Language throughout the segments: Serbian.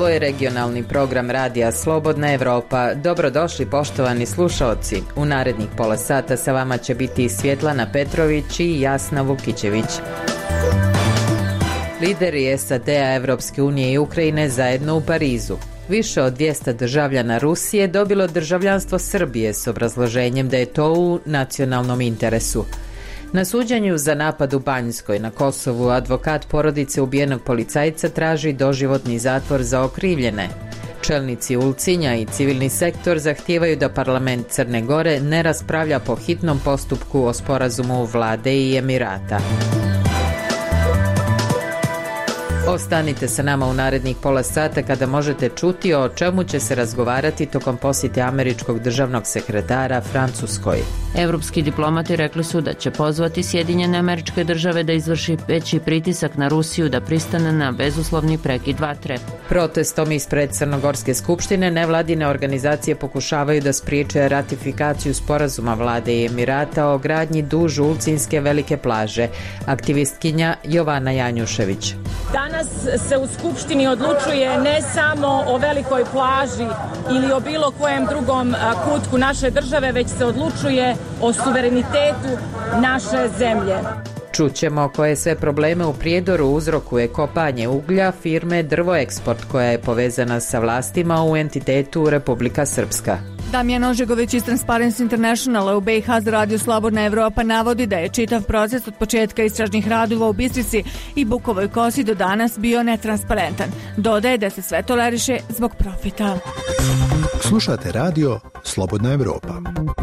Ovo je regionalni program Radija Slobodna Evropa. Dobrodošli poštovani slušaoci. U narednih pola sata sa vama će biti Svjetlana Petrović i Jasna Vukićević. Lideri SAD-a, Evropske unije i Ukrajine zajedno u Parizu. Više od 200 državljana Rusije dobilo državljanstvo Srbije s obrazloženjem da je to u nacionalnom interesu. Na suđenju za napad u Banjskoj na Kosovu advokat porodice ubijenog policajca traži doživotni zatvor za okrivljene. Čelnici Ulcinja i civilni sektor zahtijevaju da parlament Crne Gore ne raspravlja po hitnom postupku o sporazumu vlade i Emirata. Ostanite sa nama u narednih pola sata kada možete čuti o čemu će se razgovarati tokom posjete američkog državnog sekretara Francuskoj. Evropski diplomati rekli su da će pozvati Sjedinjene Američke Države da izvrši veći pritisak na Rusiju da pristane na bezuslovni prekid vatre. Protestom ispred Crnogorske skupštine nevladine organizacije pokušavaju da spriječe ratifikaciju sporazuma vlade i Emirata o gradnji duž Ulcinske velike plaže. Aktivistkinja Jovana Janjušević. Danas se u Skupštini odlučuje ne samo o velikoj plaži ili o bilo kojem drugom kutku naše države, već se odlučuje o suverenitetu naše zemlje. Čućemo koje sve probleme u Prijedoru uzrokuje kopanje uglja firme Drvoeksport koja je povezana sa vlastima u entitetu Republika Srpska. Damjan Ožegović iz Transparency Internationala u BiH za Radio Slobodna Evropa navodi da je čitav proces od početka istražnih radova u Bistrici i Bukovoj Kosi do danas bio netransparentan. Dodaje da se sve toleriše zbog profita. Slušate Radio Slobodna Evropa.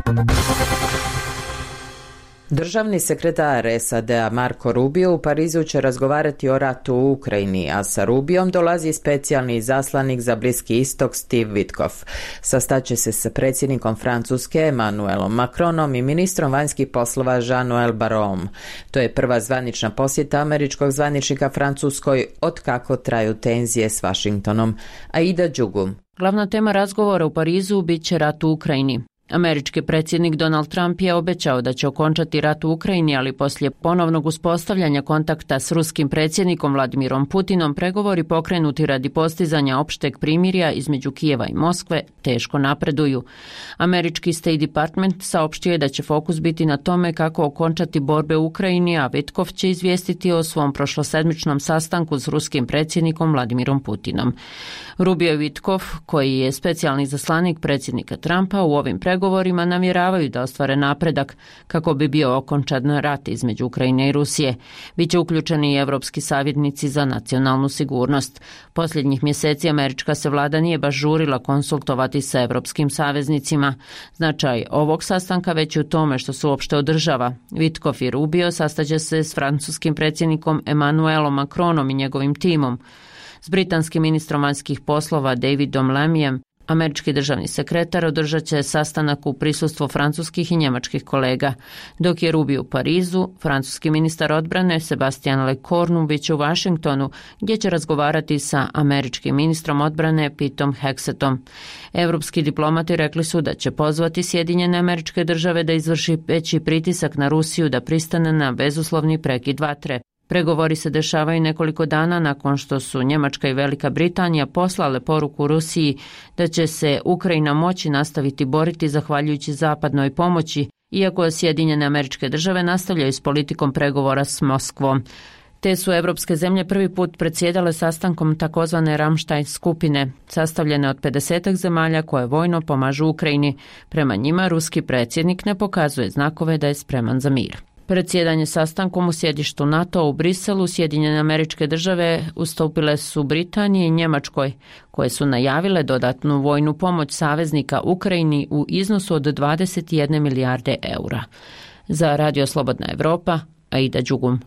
Državni sekretar SAD-a Marco Rubio u Parizu će razgovarati o ratu u Ukrajini, a sa Rubiom dolazi specijalni izaslanik za Bliski istok Steve Witkoff. Sastaće se sa predsjednikom Francuske Emmanuelom Macronom i ministrom vanjskih poslova Jean-Noël Barrotom. To je prva zvanična posjeta američkog zvaničnika Francuskoj od kako traju tenzije s Washingtonom. Aida Đugum. Glavna tema razgovora u Parizu bit će rat u Ukrajini. Američki predsjednik Donald Trump je obećao da će okončati rat u Ukrajini, ali poslije ponovnog uspostavljanja kontakta s ruskim predsjednikom Vladimirom Putinom pregovori pokrenuti radi postizanja opšteg primirja između Kijeva i Moskve teško napreduju. Američki State Department saopštio je da će fokus biti na tome kako okončati borbe u Ukrajini, a Witkoff će izvijestiti o svom prošlosedmičnom sastanku s ruskim predsjednikom Vladimirom Putinom. Rubio i Witkoff, koji je specijalni izaslanik predsjednika Trumpa, u ovim pregovorima namjeravaju da ostvare napredak kako bi bio okončan rat između Ukrajine i Rusije. Biće uključeni i evropski savjetnici za nacionalnu sigurnost. Posljednjih mjeseci američka se vlada nije baš žurila konsultovati sa evropskim saveznicima. Značaj ovog sastanka već je u tome što se uopšte održava. Witkoff i Rubio sastaće se s francuskim predsjednikom Emmanuelom Macronom i njegovim timom. S britanskim ministrom vanjskih poslova Davidom Lamyem američki državni sekretar održat će sastanak u prisustvu francuskih i njemačkih kolega, dok je Rubio u Parizu, francuski ministar odbrane Sebastian Lecornu bit će u Washingtonu, gdje će razgovarati sa američkim ministrom odbrane Petom Hexetom. Evropski diplomati rekli su da će pozvati Sjedinjene Američke Države da izvrši veći pritisak na Rusiju da pristane na bezuslovni prekid vatre. Pregovori se dešavaju nekoliko dana nakon što su Njemačka i Velika Britanija poslale poruku Rusiji da će se Ukrajina moći nastaviti boriti zahvaljujući zapadnoj pomoći, iako Sjedinjene Američke Države nastavljaju s politikom pregovora s Moskvom. Te su evropske zemlje prvi put predsjedale sastankom takozvane Ramstein skupine, sastavljene od 50 zemalja koje vojno pomažu Ukrajini. Prema njima ruski predsjednik ne pokazuje znakove da je spreman za mir. Predsjedanje sastankom u sjedištu NATO u Briselu Sjedinjene Američke Države ustupile su Britaniji i Njemačkoj, koje su najavile dodatnu vojnu pomoć saveznika Ukrajini u iznosu od 21 milijarde eura. Za Radio Slobodna Evropa, Aida Đugum.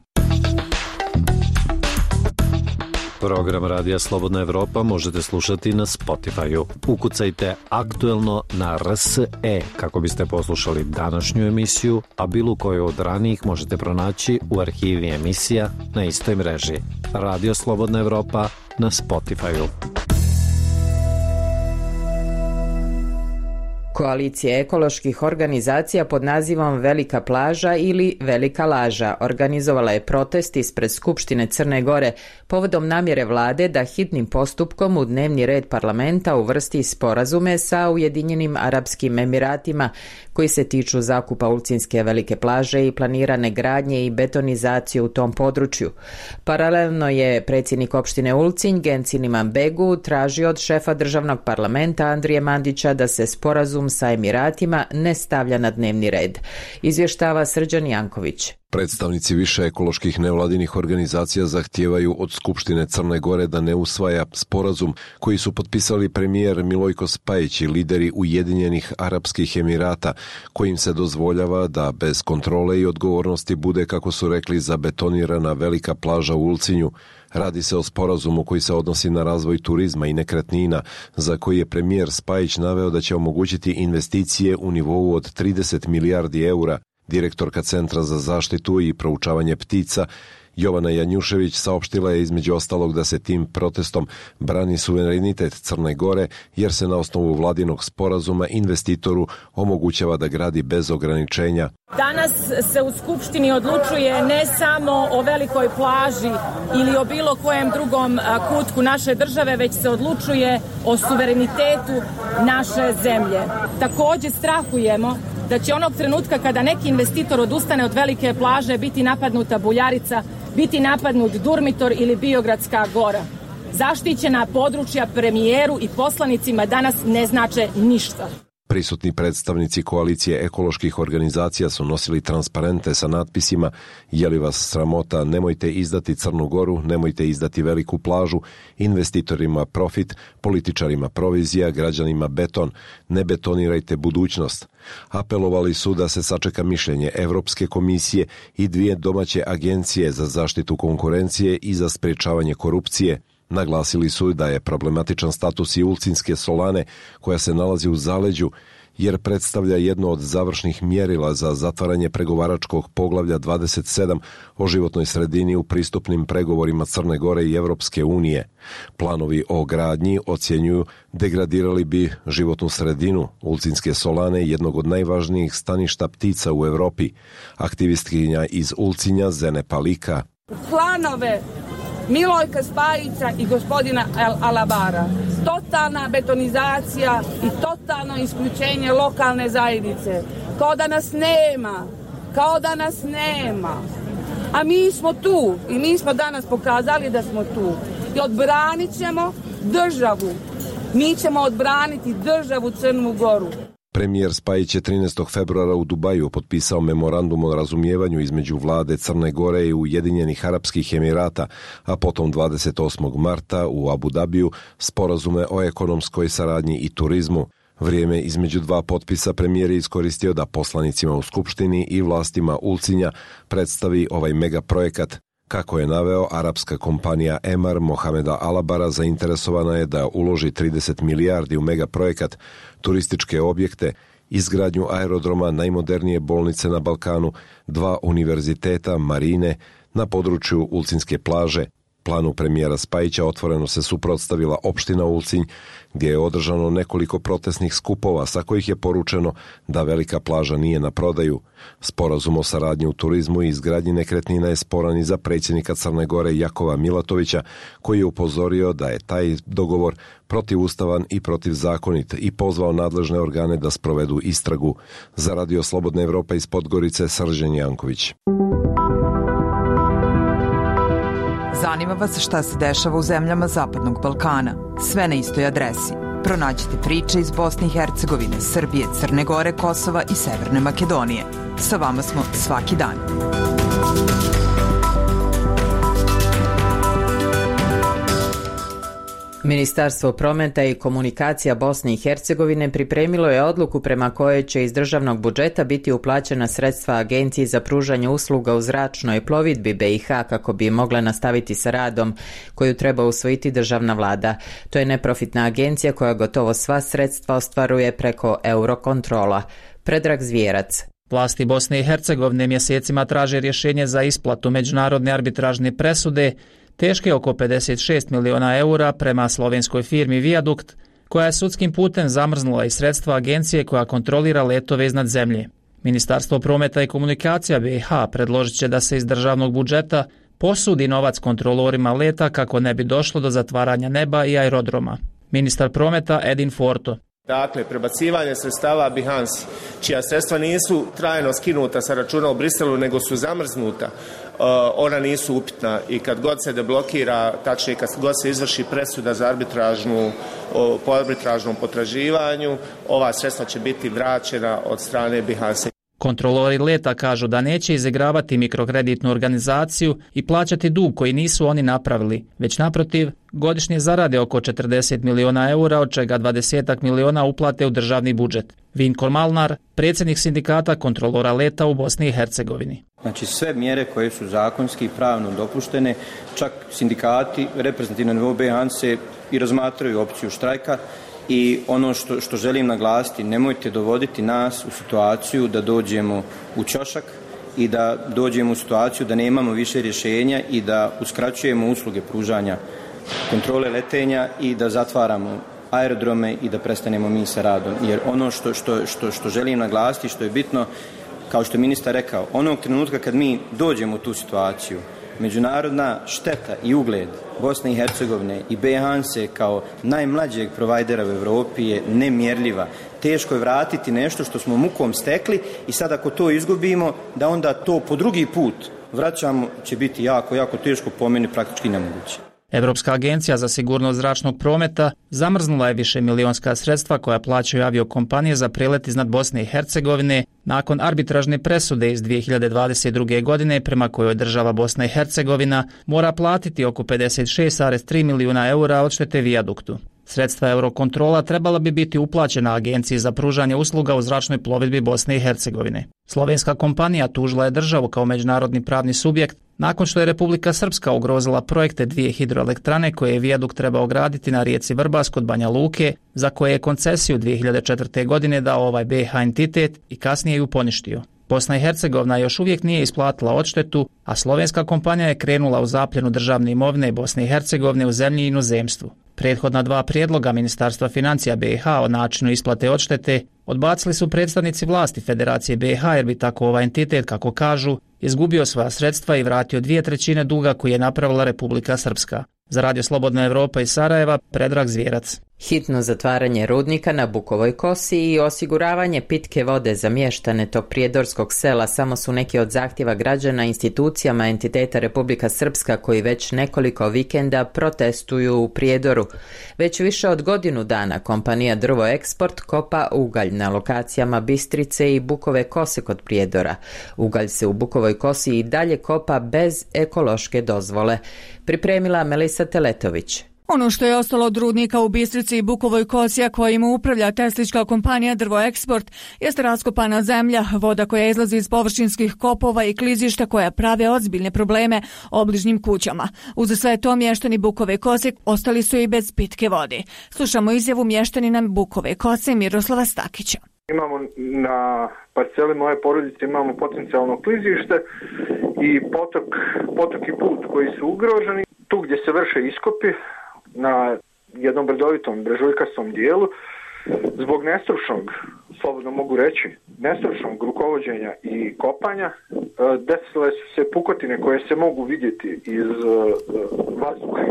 Program Radija Slobodna Evropa možete slušati na Spotify-u. Ukucajte aktuelno na RSE kako biste poslušali današnju emisiju, a bilo koju od ranijih možete pronaći u arhivi emisija na istoj mreži. Radio Slobodna Evropa na Spotify-u. Koalicija ekoloških organizacija pod nazivom Velika plaža ili Velika laža organizovala je protest ispred Skupštine Crne Gore povodom namjere vlade da hitnim postupkom u dnevni red parlamenta uvrsti sporazume sa Ujedinjenim Arapskim Emiratima koji se tiču zakupa Ulcinske velike plaže i planirane gradnje i betonizacije u tom području. Paralelno je predsjednik opštine Ulcinj Gencin Imanbegu tražio od šefa državnog parlamenta Andrije Mandića da se sporazum sa Emiratima ne stavlja na dnevni red. Izvještava Srđan Janković. Predstavnici više ekoloških nevladinih organizacija zahtijevaju od Skupštine Crne Gore da ne usvaja sporazum koji su potpisali premijer Milojko Spajić i lideri Ujedinjenih Arapskih Emirata, kojim se dozvoljava da bez kontrole i odgovornosti bude, kako su rekli, zabetonirana velika plaža u Ulcinju. Radi se o sporazumu koji se odnosi na razvoj turizma i nekretnina, za koji je premijer Spajić naveo da će omogućiti investicije u nivou od 30 milijardi eura. Direktorka Centra za zaštitu i proučavanje ptica Jovana Janjušević saopštila je između ostalog da se tim protestom brani suverenitet Crne Gore jer se na osnovu vladinog sporazuma investitoru omogućava da gradi bez ograničenja. Danas se u Skupštini odlučuje ne samo o velikoj plaži ili o bilo kojem drugom kutku naše države, već se odlučuje o suverenitetu naše zemlje. Također strahujemo da će onog trenutka kada neki investitor odustane od velike plaže biti napadnuta Buljarica, biti napadnut Durmitor ili Biogradska gora. Zaštićena područja premijeru i poslanicima danas ne znače ništa. Prisutni predstavnici koalicije ekoloških organizacija su nosili transparente sa natpisima "Je li vas sramota, nemojte izdati Crnu Goru, nemojte izdati veliku plažu, investitorima profit, političarima provizija, građanima beton, ne betonirajte budućnost." Apelovali su da se sačeka mišljenje Evropske komisije i 2 domaće agencije za zaštitu konkurencije i za sprečavanje korupcije. Naglasili su da je problematičan status i Ulcinske solane koja se nalazi u zaleđu jer predstavlja jedno od završnih mjerila za zatvaranje pregovaračkog poglavlja 27 o životnoj sredini u pristupnim pregovorima Crne Gore i Evropske unije. Planovi o gradnji ocjenjuju degradirali bi životnu sredinu Ulcinske solane, jednog od najvažnijih staništa ptica u Evropi. Aktivistkinja iz Ulcinja Zene Palika. Planove Milojka Spajića i gospodina Alabara. Totalna betonizacija i totalno isključenje lokalne zajednice. Kao da nas nema. A mi smo tu i mi smo danas pokazali da smo tu. I odbranit ćemo državu. Mi ćemo odbraniti državu Crnu Goru. Premijer Spajić je 13. februara u Dubaju potpisao memorandum o razumijevanju između vlade Crne Gore i Ujedinjenih Arapskih Emirata, a potom 28. marta u Abu Dabiju sporazume o ekonomskoj saradnji i turizmu. Vrijeme između 2 potpisa premijer je iskoristio da poslanicima u Skupštini i vlastima Ulcinja predstavi ovaj megaprojekat. Kako je naveo, arapska kompanija Emar Mohameda Alabara zainteresovana je da uloži 30 milijardi u megaprojekat, turističke objekte, izgradnju aerodroma, najmodernije bolnice na Balkanu, 2 univerziteta, marine na području Ulcinske plaže. Planu premijera Spajića otvoreno se suprotstavila opština Ulcinj, gdje je održano nekoliko protestnih skupova sa kojih je poručeno da velika plaža nije na prodaju. Sporazum o saradnji u turizmu i izgradnji nekretnina je sporan i za predsjednika Crne Gore Jakova Milatovića, koji je upozorio da je taj dogovor protivustavan i protivzakonit i pozvao nadležne organe da sprovedu istragu. Za Radio Slobodna Evropa iz Podgorice, Srđan Janković. Zanima vas šta se dešava u zemljama Zapadnog Balkana? Sve na istoj adresi. Pronađite priče iz Bosne i Hercegovine, Srbije, Crne Gore, Kosova i Severne Makedonije. Sa vama smo svaki dan. Ministarstvo prometa i komunikacija Bosne i Hercegovine pripremilo je odluku prema kojoj će iz državnog budžeta biti uplaćena sredstva Agenciji za pružanje usluga u zračnoj plovidbi BiH kako bi mogla nastaviti sa radom koju treba usvojiti državna vlada. To je neprofitna agencija koja gotovo sva sredstva ostvaruje preko Eurokontrola. Predrag Zvijerac. Vlasti Bosne i Hercegovine mjesecima traže rješenje za isplatu međunarodne arbitražne presude teške oko 56 miliona eura prema slovenskoj firmi Viadukt koja je sudskim putem zamrznula i sredstva agencije koja kontrolira letove iznad zemlje. Ministarstvo prometa i komunikacija BiH predložit će da se iz državnog budžeta posudi novac kontrolorima leta kako ne bi došlo do zatvaranja neba i aerodroma. Ministar prometa Edin Forto. Dakle, prebacivanje sredstava Behance, čija sredstva nisu trajno skinuta sa računa u Briselu, nego su zamrznuta, ona nisu upitna i kad god se deblokira, tačnije kad god se izvrši presuda za po arbitražnom potraživanju, ova sredstva će biti vraćena od strane Behance. Kontrolori leta kažu da neće izigravati mikrokreditnu organizaciju i plaćati dug koji nisu oni napravili, već naprotiv, godišnje zarade oko 40 miliona eura, od čega 20 miliona uplate u državni budžet. Vinko Malnar, predsjednik sindikata kontrolora leta u Bosni i Hercegovini. Znači sve mjere koje su zakonski i pravno dopuštene, čak sindikati reprezentativno nivou Behance i razmatraju opciju štrajka. I ono što želim naglasiti, nemojte dovoditi nas u situaciju da dođemo u ćošak i da dođemo u situaciju da nemamo više rješenja i da uskraćujemo usluge pružanja kontrole letenja i da zatvaramo aerodrome i da prestanemo mi sa radom. Jer ono što želim naglasiti, što je bitno, kao što je ministar rekao, onog trenutka kad mi dođemo u tu situaciju, međunarodna šteta i ugled Bosne i Hercegovine i Behance kao najmlađeg provajdera u Europi je nemjerljiva. Teško je vratiti nešto što smo mukom stekli i sad ako to izgubimo, da onda to po drugi put vraćamo, će biti jako, jako teško, po meni praktički nemoguće. Europska agencija za sigurnost zračnog prometa zamrznula je višemilionska sredstva koja plaćaju aviokompanije za prelet iznad Bosne i Hercegovine nakon arbitražne presude iz 2022. godine prema kojoj država Bosna i Hercegovina mora platiti oko 56,3 milijuna eura odštete vijaduktu. Sredstva Eurokontrola trebala bi biti uplaćena Agenciji za pružanje usluga u zračnoj plovidbi Bosne i Hercegovine. Slovenska kompanija tužila je državu kao međunarodni pravni subjekt nakon što je Republika Srpska ugrozila projekte dvije hidroelektrane koje je vijadukt trebao graditi na rijeci Vrbas kod Banja Luke, za koje je koncesiju 2004. godine dao ovaj BiH entitet i kasnije ju poništio. Bosna i Hercegovina još uvijek nije isplatila odštetu, a slovenska kompanija je krenula u zapljenu državne imovine Bosne i Hercegovine u zemlji i inozemstvu. Prethodna dva prijedloga Ministarstva financija BiH o načinu isplate odštete odbacili su predstavnici vlasti Federacije BiH jer bi tako ovaj entitet, kako kažu, izgubio svoja sredstva i vratio 2/3 duga koji je napravila Republika Srpska. Za Radio Slobodna Evropa iz Sarajeva, Predrag Zvjerac. Hitno zatvaranje rudnika na Bukovoj kosi i osiguravanje pitke vode za mještane tog prijedorskog sela samo su neki od zahtjeva građana institucijama entiteta Republika Srpska koji već nekoliko vikenda protestuju u Prijedoru. Već više od godinu dana kompanija Drvo Eksport kopa ugalj na lokacijama Bistrice i Bukove kose kod Prijedora. Ugalj se u Bukovoj kosi i dalje kopa bez ekološke dozvole. Pripremila Melisa Teletović. Ono što je ostalo od rudnika u Bistrici i Bukovoj kosi, a kojim upravlja teslička kompanija Drvo Eksport, jeste raskopana zemlja, voda koja izlazi iz površinskih kopova i klizišta koja prave ozbiljne probleme obližnjim kućama. Uz sve to mještani Bukove kose ostali su i bez pitke vode. Slušamo izjavu mještanina Bukove kose Miroslava Stakića. Imamo na parceli moje porodice imamo potencijalno klizište i potok i put koji su ugroženi. Tu gdje se vrše iskopi na jednom brdovitom brežuljkastom dijelu, zbog nestručnog, slobodno mogu reći, nestručnog rukovođenja i kopanja, desile su se pukotine koje se mogu vidjeti iz vazduha.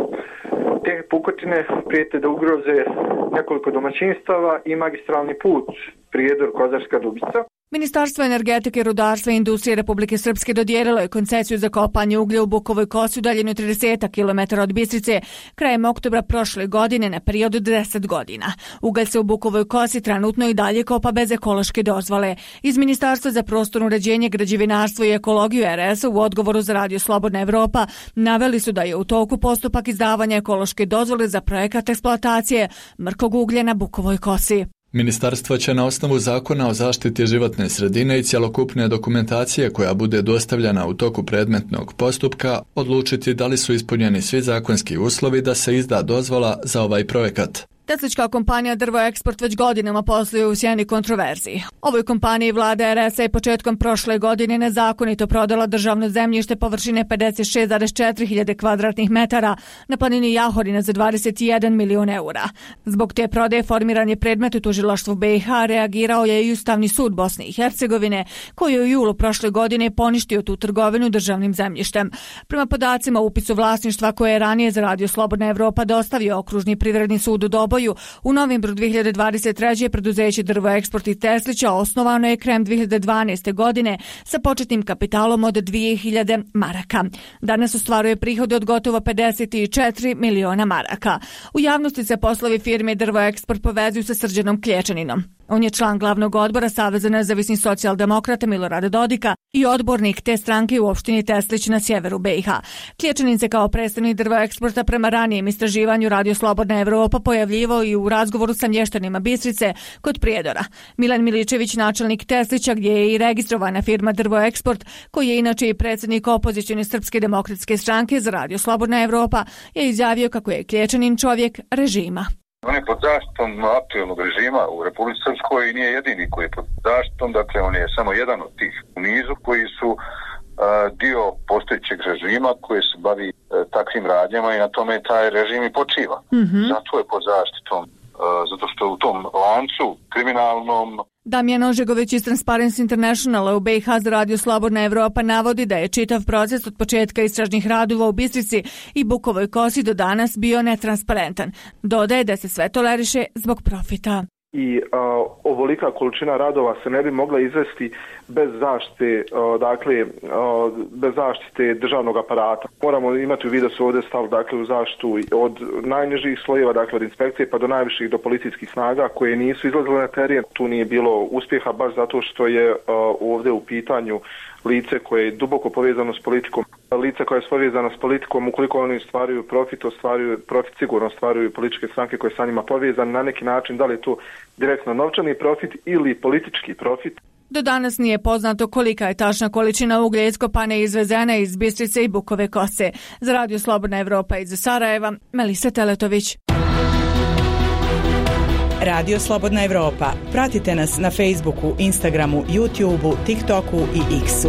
Te pukotine prijete da ugroze nekoliko domaćinstava i magistralni put Prijedor-Kozarska Dubica. Ministarstvo energetike, rudarstva i industrije Republike Srpske dodijelilo je koncesiju za kopanje uglja u Bukovoj kosi udaljeno 30 km od Bistrice krajem oktobra prošle godine na period od 10 godina. Ugalj se u Bukovoj kosi trenutno i dalje kopa bez ekološke dozvole. Iz Ministarstva za prostorno uređenje, građevinarstvo i ekologiju RS u odgovoru za Radio Slobodna Evropa naveli su da je u toku postupak izdavanja ekološke dozvole za projekat eksploatacije mrkog uglja na Bukovoj kosi. Ministarstvo će na osnovu zakona o zaštiti životne sredine i cjelokupne dokumentacije koja bude dostavljena u toku predmetnog postupka odlučiti da li su ispunjeni svi zakonski uslovi da se izda dozvola za ovaj projekat. Teslička kompanija Drvo Eksport već godinama posluje u sjeni kontroverziji. Ovoj kompaniji vlada RS-a i početkom prošle godine nezakonito prodala državno zemljište površine 56,4 hiljade kvadratnih metara na planini Jahorina za 21 milion eura. Zbog te prodaje formiran je predmet u tužilaštvu BiH, reagirao je i Ustavni sud Bosne i Hercegovine, koji je u julu prošle godine poništio tu trgovinu državnim zemljištem. Prema podacima o upisu vlasništva koje je ranije za Radio Slobodna Evropa dostavio Okružni privredni sud u Doboju, u novembru 2023. preduzeće Drvo Eksport iz Teslića osnovano je krajem 2012. godine sa početnim kapitalom od 2000 maraka. Danas ostvaruje prihode od gotovo 54 miliona maraka. U javnosti se poslovi firme Drvo Eksport povezuju sa Srđanom Klječaninom. On je član glavnog odbora Saveza nezavisnih socijaldemokrata Milorada Dodika i odbornik te stranke u opštini Teslić na sjeveru BiH. Klječanin se kao predstavnik Drvo Eksporta prema ranijem istraživanju Radio Slobodna Evropa pojavljivao i u razgovoru sa mještanima Bistrice kod Prijedora. Milan Miličević, načelnik Teslića, gdje je i registrovana firma Drvo Eksport, koji je inače i predsjednik opozicione Srpske demokratske stranke za Radio Slobodna Evropa, je izjavio kako je Klječanin čovjek režima. On je pod zaštitom aktuelnog režima u Republici Srpskoj i nije jedini koji je pod zaštitom, dakle on je samo jedan od tih u nizu koji su dio postojećeg režima koji se bavi takvim radnjama i na tome taj režim i počiva. Zato je pod zaštitom, zato što u tom lancu kriminalnom. Damjan Ožegović iz Transparency Internationala u BiH za Radio Slobodna Evropa navodi da je čitav proces od početka istražnih radova u Bistrici i Bukovoj Kosi do danas bio netransparentan. Dodaje da se sve toleriše zbog profita. I ovolika količina radova se ne bi mogla izvesti bez zaštite, bez zaštite državnog aparata. Moramo imati u vidu da su ovdje stav u zaštitu od najnižih slojeva, dakle od inspekcije pa do najviših, do policijskih snaga koje nisu izlazile na teren. Tu nije bilo uspjeha baš zato što je ovdje u pitanju lice koje je duboko povezano s politikom. Lice koje je povezano s politikom, ukoliko oni stvaraju profit sigurno stvaraju političke stranke koje sa njima povezane na neki način, da li je to direktno novčani profit ili politički profit. Do danas nije poznato kolika je tačna količina uglja iskopane i izvezena iz Bistrice i Bukove Kose. Za Radio Slobodna Evropa iz Sarajeva, Melisa Teletović. Radio Slobodna Evropa. Pratite nas na Facebooku, Instagramu, YouTubeu, TikToku i X-u.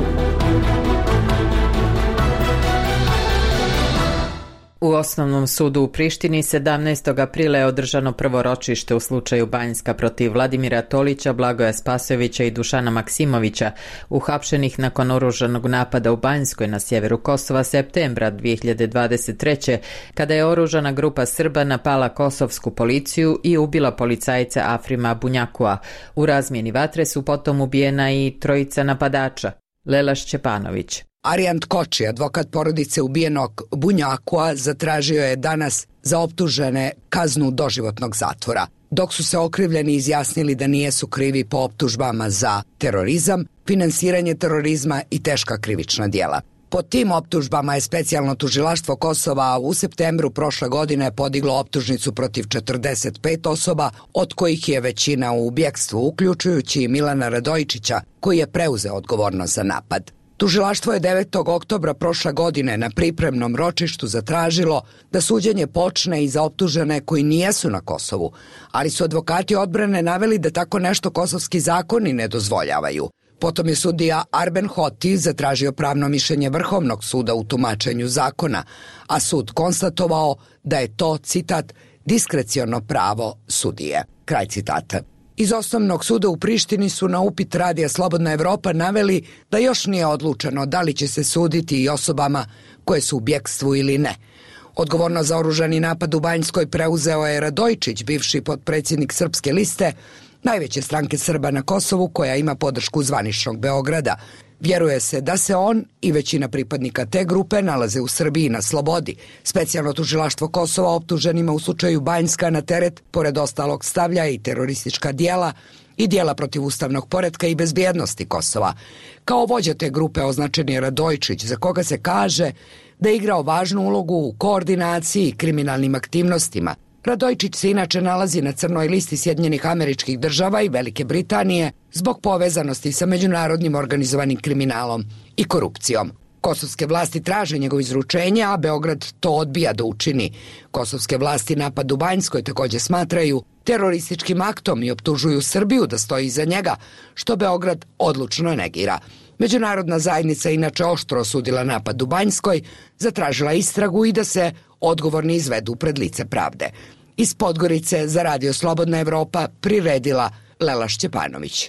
U Osnovnom sudu u Prištini 17. aprila je održano prvo ročište u slučaju Banjska protiv Vladimira Tolića, Blagoja Spasojevića i Dušana Maksimovića, uhapšenih nakon oružanog napada u Banjskoj na sjeveru Kosova septembra 2023. kada je oružana grupa Srba napala kosovsku policiju i ubila policajca Afrima Bunjakua. U razmjeni vatre su potom ubijena i trojica napadača. Lela Šćepanović. Arijant Koči, advokat porodice ubijenog Bunjakua, zatražio je danas za optužene kaznu doživotnog zatvora, dok su se okrivljeni izjasnili da nijesu krivi po optužbama za terorizam, finansiranje terorizma i teška krivična djela. Po tim optužbama je specijalno tužilaštvo Kosova u septembru prošle godine podiglo optužnicu protiv 45 osoba, od kojih je većina u bjekstvu, uključujući i Milana Radojičića, koji je preuzeo odgovornost za napad. Tužilaštvo je 9. oktobra prošle godine na pripremnom ročištu zatražilo da suđenje počne i za optužene koji nijesu na Kosovu, ali su advokati odbrane naveli da tako nešto kosovski zakoni ne dozvoljavaju. Potom je sudija Arben Hoti zatražio pravno mišljenje Vrhovnog suda u tumačenju zakona, a sud konstatovao da je to, citat, diskreciono pravo sudije. Kraj citata. Iz Osnovnog suda u Prištini su na upit Radija Slobodna Evropa naveli da još nije odlučeno da li će se suditi i osobama koje su u bjekstvu ili ne. Odgovorno za oružani napad u Banjskoj preuzeo je Radojičić, bivši potpredsjednik Srpske liste, najveće stranke Srba na Kosovu koja ima podršku zvaničnog Beograda. Vjeruje se da se on i većina pripadnika te grupe nalaze u Srbiji na slobodi. Specijalno tužilaštvo Kosova optuženima u slučaju Banjska na teret, pored ostalog, stavlja i teroristička djela i djela protiv ustavnog poretka i bezbjednosti Kosova. Kao vođa te grupe označen je Radojičić, za koga se kaže da je igrao važnu ulogu u koordinaciji i kriminalnim aktivnostima. Radojičić se inače nalazi na crnoj listi Sjedinjenih Američkih Država i Velike Britanije zbog povezanosti sa međunarodnim organizovanim kriminalom i korupcijom. Kosovske vlasti traže njegovo izručenje, a Beograd to odbija da učini. Kosovske vlasti napad u Banjskoj takođe smatraju terorističkim aktom i optužuju Srbiju da stoji iza njega, što Beograd odlučno negira. Međunarodna zajednica inače oštro osudila napad u Banjskoj, zatražila istragu i da se odgovorni izvedu pred lice pravde. Iz Podgorice za Radio Slobodna Evropa priredila Lela Šćepanović.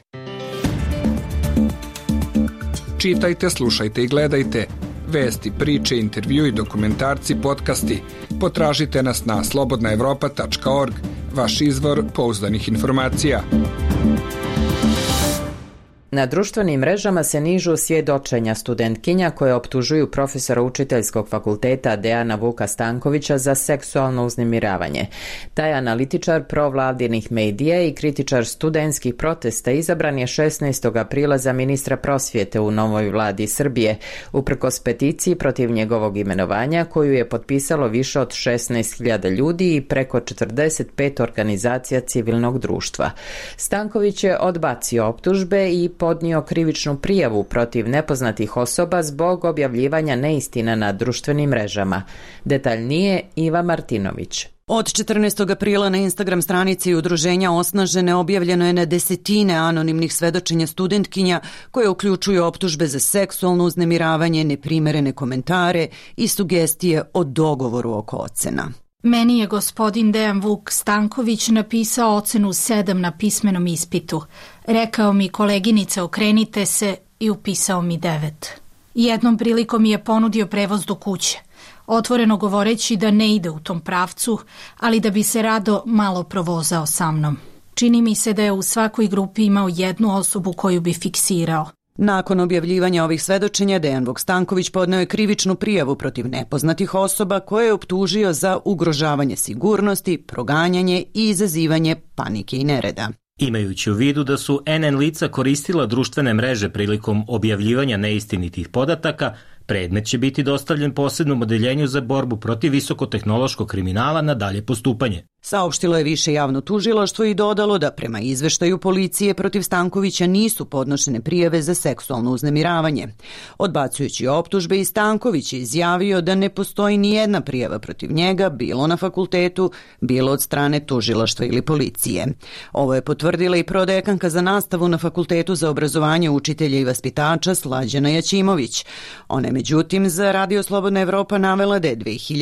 Čitajte, slušajte i gledajte. Vesti, priče, intervju i dokumentarci, podcasti. Potražite nas na slobodnaevropa.org, vaš izvor pouzdanih informacija. Na društvenim mrežama se nižu svjedočenja studentkinja koje optužuju profesora Učiteljskog fakulteta Dejana Vuka Stankovića za seksualno uznemiravanje. Taj analitičar provladinih medija i kritičar studentskih protesta izabran je 16. aprila za ministra prosvjete u novoj vladi Srbije, uprkos peticiji protiv njegovog imenovanja koju je potpisalo više od 16.000 ljudi i preko 45 organizacija civilnog društva. Stanković je odbacio optužbe i podnio krivičnu prijavu protiv nepoznatih osoba zbog objavljivanja neistina na društvenim mrežama. Detaljnije Iva Martinović. Od 14. aprila na Instagram stranici Udruženja Osnažene objavljeno je na desetine anonimnih svedočenja studentkinja koje uključuju optužbe za seksualno uznemiravanje, neprimerene komentare i sugestije o dogovoru oko ocena. Meni je gospodin Dejan Vuk Stanković napisao ocenu 7 na pismenom ispitu. Rekao mi koleginice okrenite se i upisao mi 9. Jednom prilikom mi je ponudio prevoz do kuće, otvoreno govoreći da ne ide u tom pravcu, ali da bi se rado malo provozao sa mnom. Čini mi se da je u svakoj grupi imao jednu osobu koju bi fiksirao. Nakon objavljivanja ovih svedočenja, Dejan Vuk Stanković podneo je krivičnu prijavu protiv nepoznatih osoba koje je optužio za ugrožavanje sigurnosti, proganjanje i izazivanje panike i nereda. Imajući u vidu da su NN lica koristila društvene mreže prilikom objavljivanja neistinitih podataka, predmet će biti dostavljen posebnom odeljenju za borbu protiv visokotehnološkog kriminala na dalje postupanje. Saopštilo je više javno tužilaštvo i dodalo da prema izveštaju policije protiv Stankovića nisu podnošene prijave za seksualno uznemiravanje. Odbacujući optužbe, i Stanković je izjavio da ne postoji ni jedna prijava protiv njega, bilo na fakultetu, bilo od strane tužilaštva ili policije. Ovo je potvrdila i prodekanka za nastavu na Fakultetu za obrazovanje učitelja i vaspitača Slađana Jaćimović. Ona je međutim za Radio Slobodna Evropa navela da je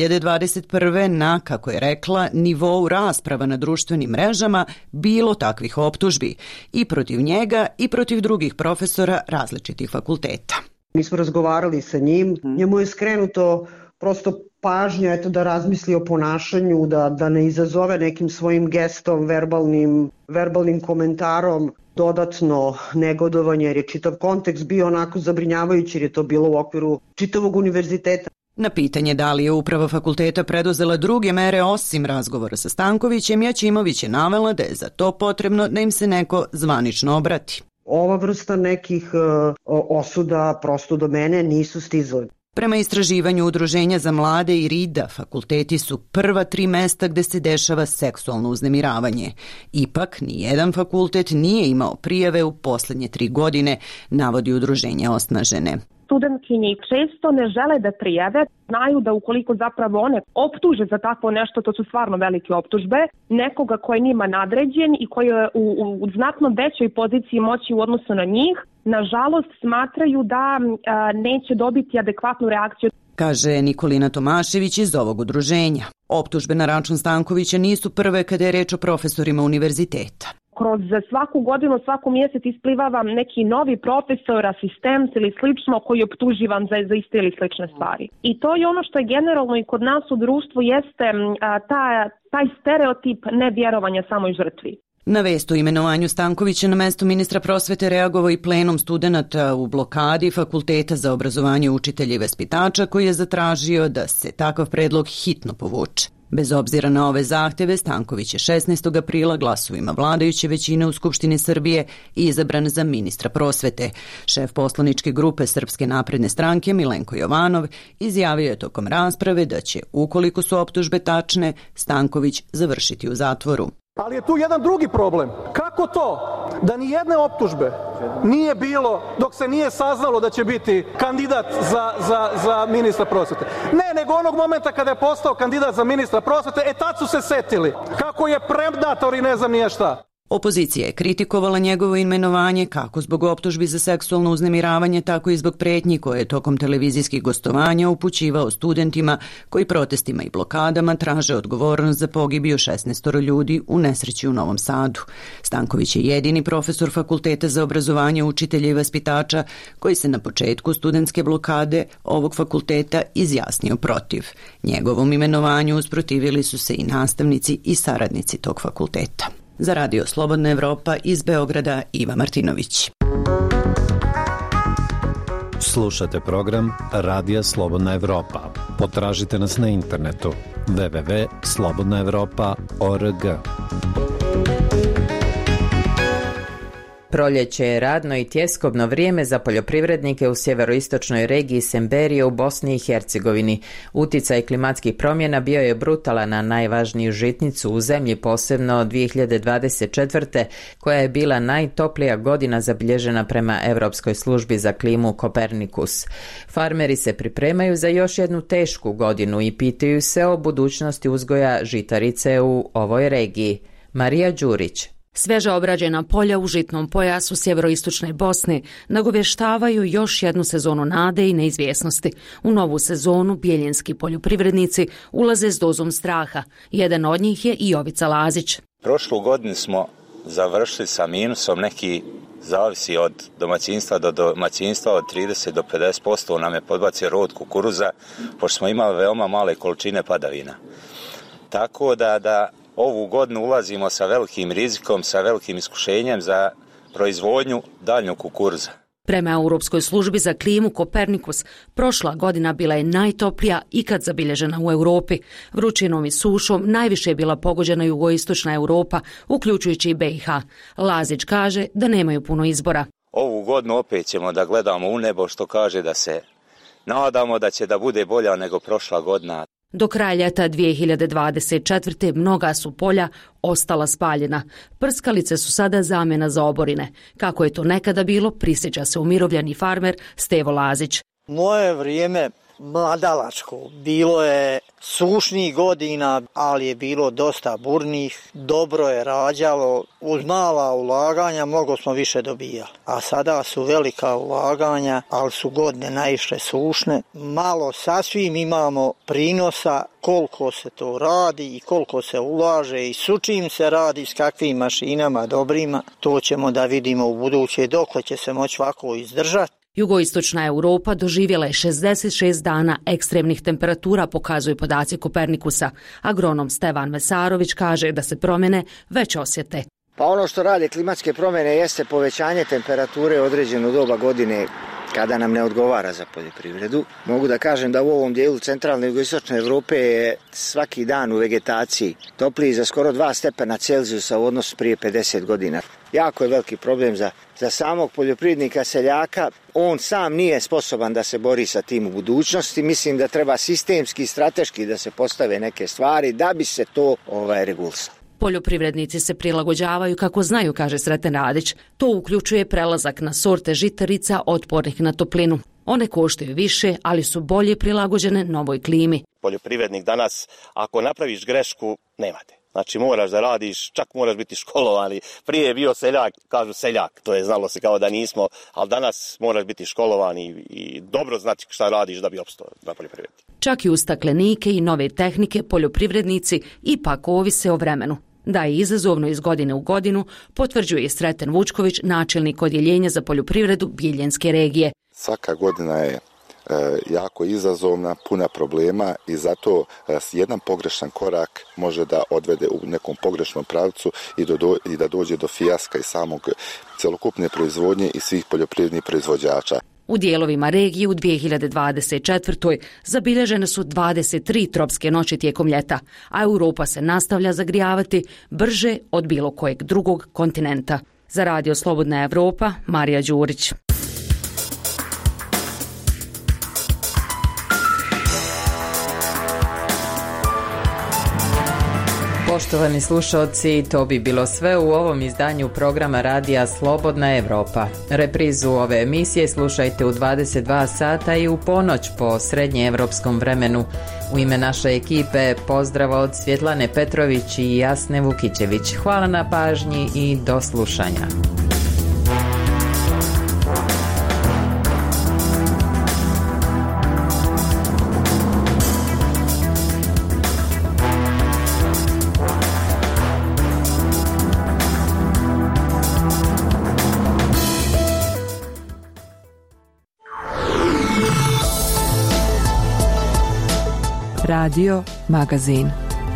2021. na, kako je rekla, nivou rasprava na društvenim mrežama bilo takvih optužbi i protiv njega i protiv drugih profesora različitih fakulteta. Mi smo razgovarali sa njim, njemu je skrenuto prosto pažnja da razmisli o ponašanju, da ne izazove nekim svojim gestom, verbalnim komentarom dodatno negodovanje, jer je čitav kontekst bio onako zabrinjavajući, jer je to bilo u okviru čitavog univerziteta. Na pitanje da li je uprava fakulteta preduzela druge mere osim razgovora sa Stankovićem, Jaćimović je navela da je za to potrebno da im se neko zvanično obrati. Ova vrsta nekih osuda prosto do mene nisu stizale. Prema istraživanju Udruženja za mlade i RIDA, fakulteti su prva 3 mesta gde se dešava seksualno uznemiravanje. Ipak, nijedan fakultet nije imao prijave u poslednje 3 godine, navodi Udruženje Osnažene. Studentkinje često ne žele da prijave, znaju da ukoliko zapravo one optuže za takvo nešto, to su stvarno velike optužbe, nekoga ko je njima nadređen i koji je u znatno većoj poziciji moći u odnosu na njih, nažalost smatraju da neće dobiti adekvatnu reakciju. Kaže Nikolina Tomašević iz ovog udruženja. Optužbe na račun Stankovića nisu prve kada je reč o profesorima univerziteta. Kroz svaku godinu, svaku mjesec isplivava neki novi profesor, asistent ili slično koji je optuživan za iste ili slične stvari. I to je ono što je generalno i kod nas u društvu jeste taj stereotip nevjerovanja samoj žrtvi. Na vest o imenovanju Stankovića na mesto ministra prosvete reagovao i plenum studenata u blokadi Fakulteta za obrazovanje učitelja i vaspitača koji je zatražio da se takav predlog hitno povuče. Bez obzira na ove zahteve, Stanković je 16. aprila glasovima vladajuće većine u Skupštini Srbije izabran za ministra prosvete. Šef poslaničke grupe Srpske napredne stranke Milenko Jovanov izjavio je tokom rasprave da će, ukoliko su optužbe tačne, Stanković završiti u zatvoru. Ali je tu jedan drugi problem. Kako to da ni jedne optužbe nije bilo dok se nije saznalo da će biti kandidat za ministra prosvete? Ne, nego onog momenta kada je postao kandidat za ministra prosvete, tad su se setili kako je predator i ne znam nije šta. Opozicija je kritikovala njegovo imenovanje kako zbog optužbi za seksualno uznemiravanje, tako i zbog pretnji koje je tokom televizijskih gostovanja upućivao studentima koji protestima i blokadama traže odgovornost za pogibiju 16 ljudi u nesreći u Novom Sadu. Stanković je jedini profesor Fakulteta za obrazovanje učitelja i vaspitača koji se na početku studentske blokade ovog fakulteta izjasnio protiv. Njegovom imenovanju usprotivili su se i nastavnici i saradnici tog fakulteta. Za Radio Slobodna Evropa iz Beograda, Iva Martinović. Slušate program Radija Slobodna Evropa. Potražite nas na internetu www.slobodnaevropa.org. Proljeće je radno i tjeskobno vrijeme za poljoprivrednike u sjeveroistočnoj regiji Semberije u Bosni i Hercegovini. Uticaj klimatskih promjena bio je brutalan na najvažniju žitnicu u zemlji, posebno 2024. koja je bila najtoplija godina zabilježena prema Europskoj službi za klimu Kopernikus. Farmeri se pripremaju za još jednu tešku godinu i pitaju se o budućnosti uzgoja žitarice u ovoj regiji. Marija Đurić. Sveže obrađena polja u žitnom pojasu sjeveroistočne Bosne nagovještavaju još jednu sezonu nade i neizvjesnosti. U novu sezonu bijeljenski poljoprivrednici ulaze s dozom straha. Jedan od njih je i Jovica Lazić. Prošlu godinu smo završili sa minusom, neki zavisi od domaćinstva do domaćinstva, od 30 do 50% nam je podbacio rod kukuruza, pošto smo imali veoma male količine padavina. Tako da ovu godinu ulazimo sa velikim rizikom, sa velikim iskušenjem za proizvodnju daljnjeg kukuruza. Prema Europskoj službi za klimu Kopernikus, prošla godina bila je najtoplija ikad zabilježena u Europi. Vrućinom i sušom najviše je bila pogođena jugoistočna Europa, uključujući i BiH. Lazić kaže da nemaju puno izbora. Ovu godinu opet ćemo da gledamo u nebo, što kaže da se nadamo da će da bude bolja nego prošla godina. Do kraja ljeta 2024. mnoga su polja ostala spaljena. Prskalice su sada zamjena za oborine. Kako je to nekada bilo, prisjeća se umirovljeni farmer Stevo Lazić. Moje vrijeme mladalačko, bilo je sušnih godina, ali je bilo dosta burnih, dobro je rađalo, uz mala ulaganja mnogo smo više dobijali. A sada su velika ulaganja, ali su godine naišle sušne. Malo sasvim imamo prinosa koliko se to radi i koliko se ulaže i s čim se radi, s kakvim mašinama dobrima. To ćemo da vidimo u buduće dokle će se moći ovako izdržati. Jugoistočna Europa doživjela je 66 dana ekstremnih temperatura, pokazuju podaci Kopernikusa. Agronom Stevan Mesarović kaže da se promjene već osjete. Pa ono što rade klimatske promjene jeste povećanje temperature određeno doba godine kada nam ne odgovara za poljoprivredu. Mogu da kažem da u ovom dijelu centralne i jugoistočne Europe je svaki dan u vegetaciji topliji za skoro 2 stepena Celzijusa u odnosu prije 50 godina. Jako je veliki problem za samog poljoprivrednika, seljaka. On sam nije sposoban da se bori sa tim u budućnosti. Mislim da treba sistemski i strateški da se postave neke stvari da bi se to regulisalo. Poljoprivrednici se prilagođavaju kako znaju, kaže Sreten Radić. To uključuje prelazak na sorte žitarica otpornih na toplinu. One koštaju više, ali su bolje prilagođene novoj klimi. Poljoprivrednik danas, ako napraviš grešku, nemate. Znači moraš da radiš, čak moraš biti školovani. Prije je bio seljak, kažu seljak, to je znalo se kao da nismo, ali danas moraš biti školovan i dobro znati šta radiš da bi opstao na poljoprivredi. Čak i u staklenike i nove tehnike poljoprivrednici ipak ovise o vremenu. Da je izazovno iz godine u godinu, potvrđuje Sreten Vučković, načelnik odjeljenja za poljoprivredu Bijeljenske regije. Svaka godina je jako izazovna, puna problema i zato jedan pogrešan korak može da odvede u nekom pogrešnom pravcu i da dođe do fijaska i samog celokupne proizvodnje i svih poljoprivrednih proizvođača. U dijelovima regije u 2024. zabilježene su 23 tropske noći tijekom ljeta, a Europa se nastavlja zagrijavati brže od bilo kojeg drugog kontinenta. Za Radio Slobodna Evropa, Marija Đurić. Poštovani slušalci, to bi bilo sve u ovom izdanju programa radija Slobodna Evropa. Reprizu ove emisije slušajte u 22 sata i u ponoć po srednjeevropskom vremenu. U ime naše ekipe pozdrav od Svjetlane Petrović i Jasne Vukićević. Hvala na pažnji i do slušanja. Radio Magazin.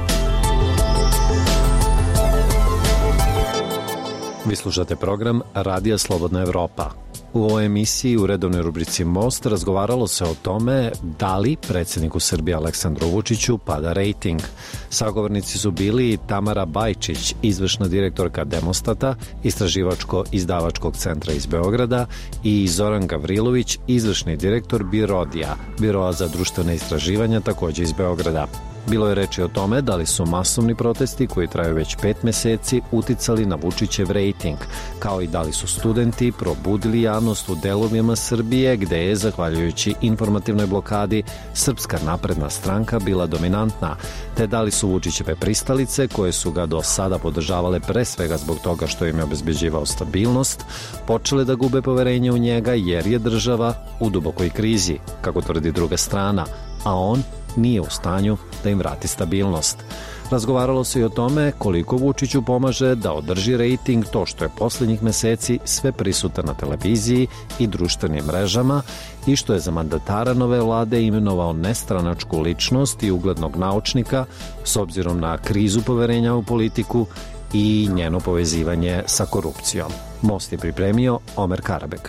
Vi slušate program Radija Slobodna Evropa. U ovoj emisiji u redovnoj rubrici Most razgovaralo se o tome da li predsjedniku Srbije Aleksandru Vučiću pada rejting. Sagovornici su bili Tamara Bajčić, izvršna direktorka Demostata, istraživačko-izdavačkog centra iz Beograda, i Zoran Gavrilović, izvršni direktor Birodija, Biroa za društvene istraživanja, također iz Beograda. Bilo je reči o tome da li su masovni protesti koji traju već 5 meseci uticali na Vučićev rejting, kao i da li su studenti probudili javnost u delovima Srbije gde je, zahvaljujući informativnoj blokadi, Srpska napredna stranka bila dominantna, te da li su Vučićeve pristalice, koje su ga do sada podržavale pre svega zbog toga što im je obezbeđivao stabilnost, počele da gube poverenje u njega jer je država u dubokoj krizi, kako tvrdi druga strana, a on nije u stanju da im vrati stabilnost. Razgovaralo se i o tome koliko Vučiću pomaže da održi rejting to što je posljednjih meseci sve prisutan na televiziji i društvenim mrežama i što je za mandatara nove vlade imenovao nestranačku ličnost i uglednog naučnika s obzirom na krizu poverenja u politiku i njeno povezivanje sa korupcijom. Most je pripremio Omer Karabek.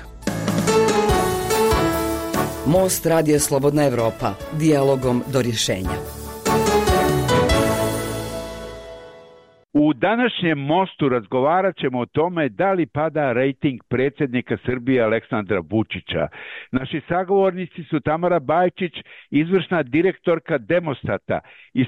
Most Radio Slobodna Evropa, dijalogom do rješenja. U današnjem Mostu razgovarat ćemo o tome da li pada rejting predsjednika Srbije Aleksandra Vučića. Naši sagovornici su Tamara Bajčić, izvršna direktorka Demostata,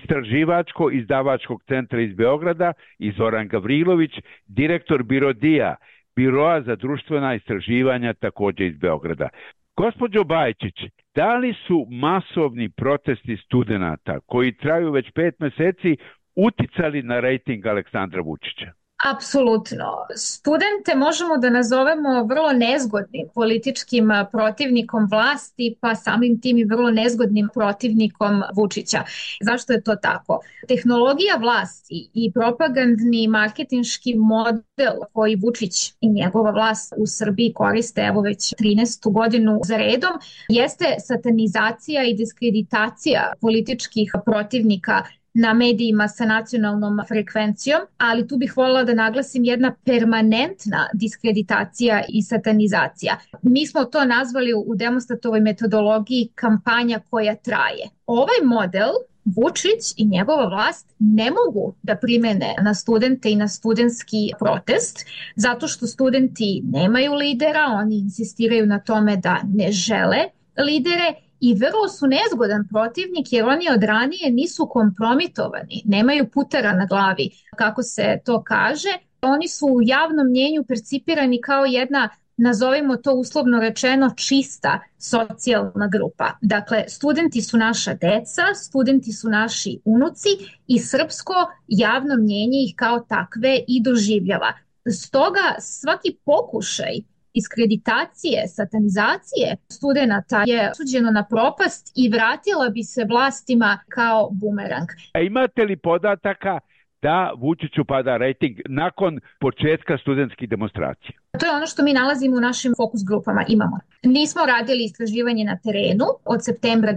istraživačko-izdavačkog centra iz Beograda, i Zoran Gavrilović, direktor Birodija, Biroa za društvena istraživanja, također iz Beograda. Gospođo Bajčić, da li su masovni protesti studenata koji traju već 5 meseci uticali na rejting Aleksandra Vučića? Apsolutno. Studente možemo da nazovemo vrlo nezgodnim političkim protivnikom vlasti, pa samim tim i vrlo nezgodnim protivnikom Vučića. Zašto je to tako? Tehnologija vlasti i propagandni marketinški model koji Vučić i njegova vlast u Srbiji koriste evo već 13. godinu za redom jeste satanizacija i diskreditacija političkih protivnika na medijima sa nacionalnom frekvencijom, ali tu bih voljela da naglasim jedna permanentna diskreditacija i satanizacija. Mi smo to nazvali u Demostatovoj metodologiji kampanja koja traje. Ovaj model Vučić i njegova vlast ne mogu da primene na studente i na studentski protest, zato što studenti nemaju lidera, oni insistiraju na tome da ne žele lidere i vrlo su nezgodan protivnik jer oni od ranije nisu kompromitovani, nemaju putera na glavi, kako se to kaže. Oni su u javnom mnjenju percipirani kao jedna, nazovimo to uslovno rečeno, čista socijalna grupa. Dakle, studenti su naša deca, studenti su naši unuci i srpsko javno mnjenje ih kao takve i doživljava. Stoga svaki pokušaj diskreditacije, satanizacije studenata je osuđeno na propast i vratila bi se vlastima kao bumerang. A imate li podataka da Vučiću pada rejting nakon početka studentskih demonstracija? To je ono što mi nalazimo u našim fokus grupama. Imamo. Nismo radili istraživanje na terenu od septembra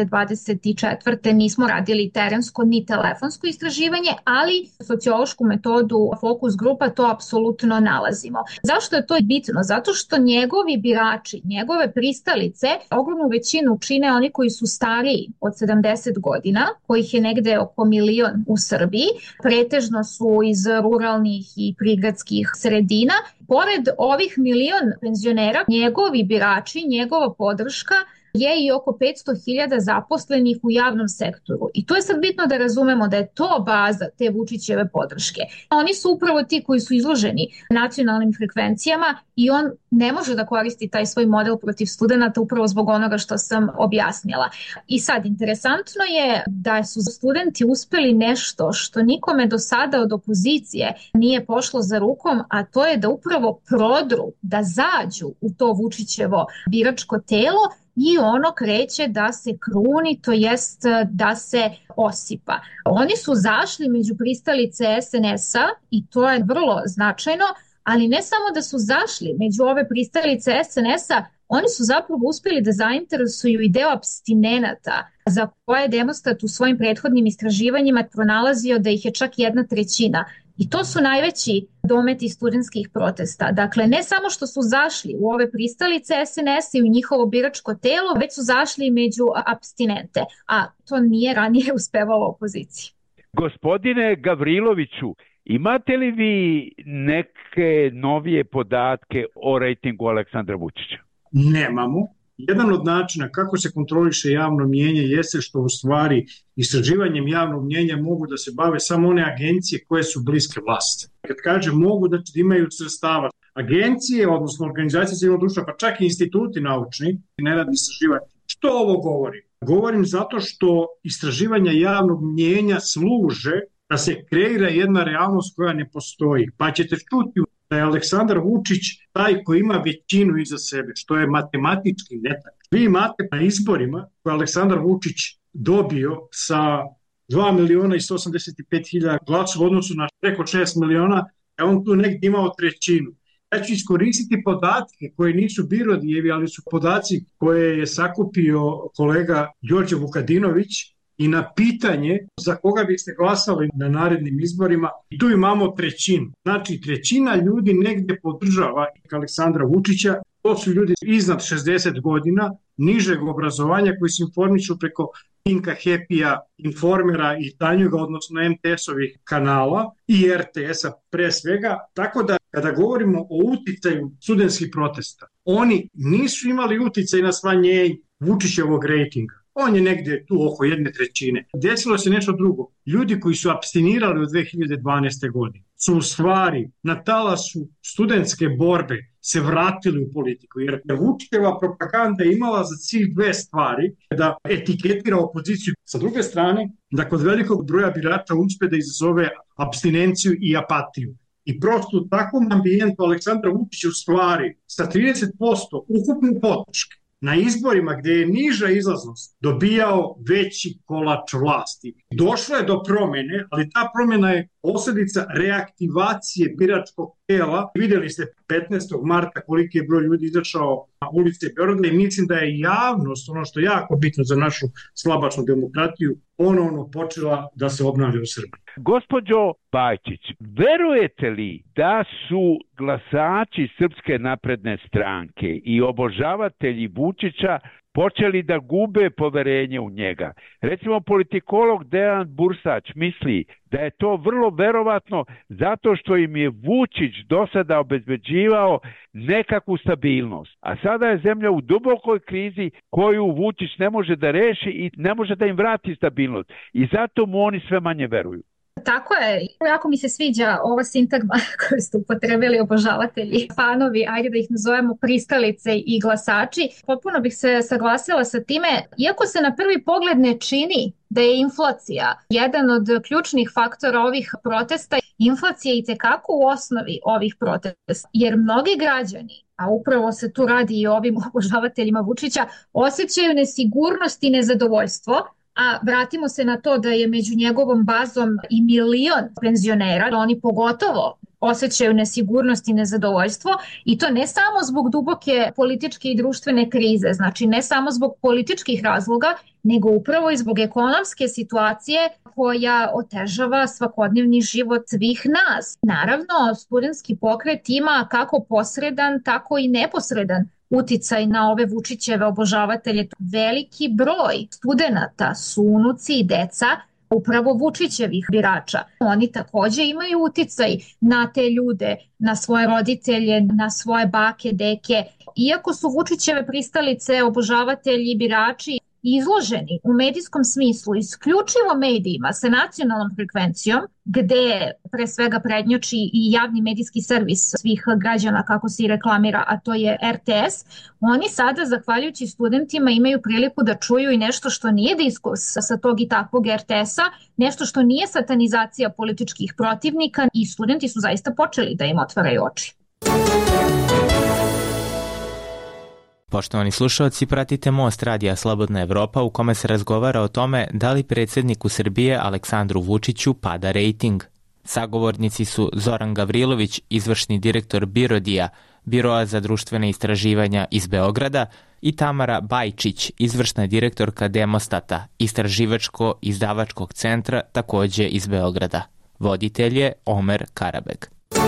2024. Nismo radili terensko ni telefonsko istraživanje, ali sociološku metodu fokus grupa to apsolutno nalazimo. Zašto je to bitno? Zato što njegovi birači, njegove pristalice, ogromnu većinu čine oni koji su stariji od 70 godina, kojih je negde oko 1 milion u Srbiji, pretežno su iz ruralnih i prigradskih sredina. Pored ovih 1 milion penzionera, njegovi birači, njegova podrška je i oko 500.000 zaposlenih u javnom sektoru. I to je sad bitno da razumemo da je to baza te Vučićeve podrške. Oni su upravo ti koji su izloženi nacionalnim frekvencijama i on ne može da koristi taj svoj model protiv studenata upravo zbog onoga što sam objasnila. I sad, interesantno je da su studenti uspeli nešto što nikome do sada od opozicije nije pošlo za rukom, a to je da upravo prodru, da zađu u to Vučićevo biračko telo i ono kreće da se kruni, to jest da se osipa. Oni su zašli među pristalice SNS-a i to je vrlo značajno, ali ne samo da su zašli među ove pristalice SNS-a, oni su zapravo uspjeli da zainteresuju i deo apstinenata za koje je Demostat u svojim prethodnim istraživanjima pronalazio da ih je čak 1/3. I to su najveći dometi studentskih protesta. Dakle, ne samo što su zašli u ove pristalice SNS i u njihovo biračko telo, već su zašli među apstinente, a to nije ranije uspevalo opoziciji. Gospodine Gavriloviću, imate li vi neke novije podatke o rejtingu Aleksandra Vučića? Nemamo. Jedan od načina kako se kontroliše javno mnijenje jeste što u stvari istraživanjem javnog mnijenja mogu da se bave samo one agencije koje su bliske vlasti. Kad kažem mogu, da imaju sredstava. Agencije, odnosno organizacije civilnog društva, pa čak i instituti naučni, ne radi istraživanja. Što ovo govorim? Govorim zato što istraživanja javnog mnijenja služe da se kreira jedna realnost koja ne postoji. Pa ćete čuti da je Aleksandar Vučić taj koji ima većinu iza sebe, što je matematički netačno. Vi imate na izborima koje Aleksandar Vučić dobio sa 2.185.000 glasova u odnosu na preko 6 miliona, a on tu negdje imao 1/3. Ja ću iskoristiti podatke koje nisu Birodijevi, ali su podaci koje je sakupio kolega Đorđe Vukadinović i na pitanje za koga biste glasali na narednim izborima. I tu imamo 1/3. Znači 1/3 ljudi negdje podržava Aleksandra Vučića. To su ljudi iznad 60 godina, nižeg obrazovanja koji se informišu preko Pinka, Happy-a, Informera i Tanjuga, odnosno MTS-ovih kanala i RTS-a pre svega. Tako da kada govorimo o uticaju studentskih protesta, oni nisu imali uticaj na smanjenje Vučićevog rejtinga. On je negdje tu oko 1/3. Desilo se nešto drugo. Ljudi koji su apstinirali od 2012. godine su u stvari na talasu studentske borbe se vratili u politiku. Jer Vučićeva propaganda je imala za cilj 2 stvari. Da etiketira opoziciju. Sa druge strane, da kod velikog broja birača uspe da izazove apstinenciju i apatiju. I prosto u takvom ambijentu Aleksandra Vučića u stvari sa 30% ukupne podrške na izborima gdje je niža izlaznost dobijao veći kolač vlasti. Došlo je do promjene, ali ta promjena je posljedica reaktivacije biračkog tela. Vidjeli ste 15. marta koliki je broj ljudi izašao na ulice Beograda i mislim da je javnost, ono što je jako bitno za našu slabačnu demokratiju, ponovno počela da se obnavlja u Srbiji. Gospođo Pajčić, verujete li da su glasači Srpske napredne stranke i obožavatelji Vučića počeli da gube poverenje u njega? Recimo, politikolog Dejan Bursać misli da je to vrlo verovatno zato što im je Vučić do sada obezbeđivao nekakvu stabilnost. A sada je zemlja u dubokoj krizi koju Vučić ne može da reši i ne može da im vrati stabilnost. I zato mu oni sve manje veruju. Tako je, jako mi se sviđa ova sintagma koju ste upotrebili obožavatelji, fanovi, ajde da ih nazovemo pristalice i glasači. Potpuno bih se saglasila sa time, iako se na prvi pogled ne čini da je inflacija jedan od ključnih faktora ovih protesta, inflacija je itekako u osnovi ovih protesta, jer mnogi građani, a upravo se tu radi i o ovim obožavateljima Vučića, osjećaju nesigurnost i nezadovoljstvo. A vratimo se na to da je među njegovom bazom i 1 milion penzionera, oni pogotovo osjećaju nesigurnost i nezadovoljstvo i to ne samo zbog duboke političke i društvene krize, znači ne samo zbog političkih razloga, nego upravo i zbog ekonomske situacije koja otežava svakodnevni život svih nas. Naravno, studentski pokret ima kako posredan, tako i neposredan uticaj na ove Vučićeve obožavatelje. Veliki broj studenata su unuci i deca upravo Vučićevih birača. Oni takođe imaju uticaj na te ljude, na svoje roditelje, na svoje bake, deke. Iako su Vučićeve pristalice, obožavatelji, birači izloženi u medijskom smislu isključivo medijima sa nacionalnom frekvencijom, gde pre svega prednjači i javni medijski servis svih građana, kako se i reklamira, a to je RTS, oni sada, zahvaljujući studentima, imaju priliku da čuju i nešto što nije diskurs sa tog i takvog RTS-a, nešto što nije satanizacija političkih protivnika, i studenti su zaista počeli da im otvaraju oči. Poštovani slušalci, pratite Most radija Slobodna Evropa u kome se razgovara o tome da li predsjedniku Srbije Aleksandru Vučiću pada rejting. Sagovornici su Zoran Gavrilović, izvršni direktor BIRODI-a, Biroa za društvene istraživanja iz Beograda, i Tamara Bajčić, izvršna direktorka Demostata, istraživačko-izdavačkog centra, takođe iz Beograda. Voditelj je Omer Karabeg.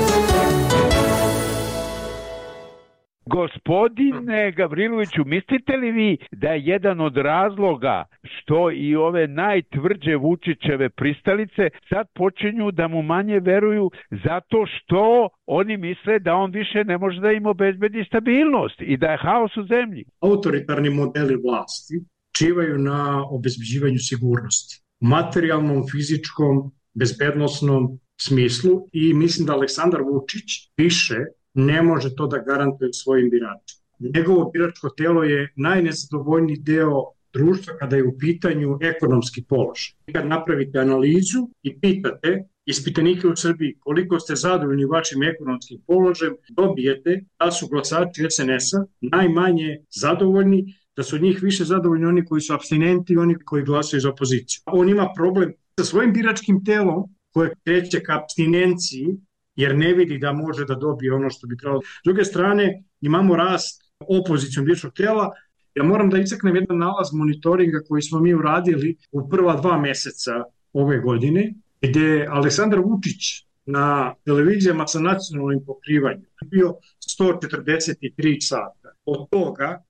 Gospodine Gavriloviću, mislite li vi da je jedan od razloga što i ove najtvrđe Vučićeve pristalice sad počinju da mu manje veruju zato što oni misle da on više ne može da im obezbedi stabilnost i da je haos u zemlji? Autoritarni modeli vlasti čivaju na obezbeđivanju sigurnosti, materijalnom, fizičkom, bezbednosnom smislu, i mislim da Aleksandar Vučić više ne može to da garantuje svojim biračima. Njegovo biračko telo je najnezadovoljniji deo društva kada je u pitanju ekonomski položaj. Kad napravite analizu i pitate ispitanike u Srbiji koliko ste zadovoljni vašim ekonomskim položajem, dobijete da su glasači SNS-a najmanje zadovoljni, da su od njih više zadovoljni oni koji su apstinenti i oni koji glasaju za opoziciju. On ima problem sa svojim biračkim telom koje kreće ka apstinenciji, jer ne vidi da može da dobije ono što bi trebalo. S druge strane, imamo rast opozicijom biračkog tela. Ja moram da istaknem jedan nalaz monitoringa koji smo mi uradili u prva 2 meseca ove godine, gde Aleksandar Vučić na televizijama sa nacionalnim pokrivanjem bio 143 sata. Od toga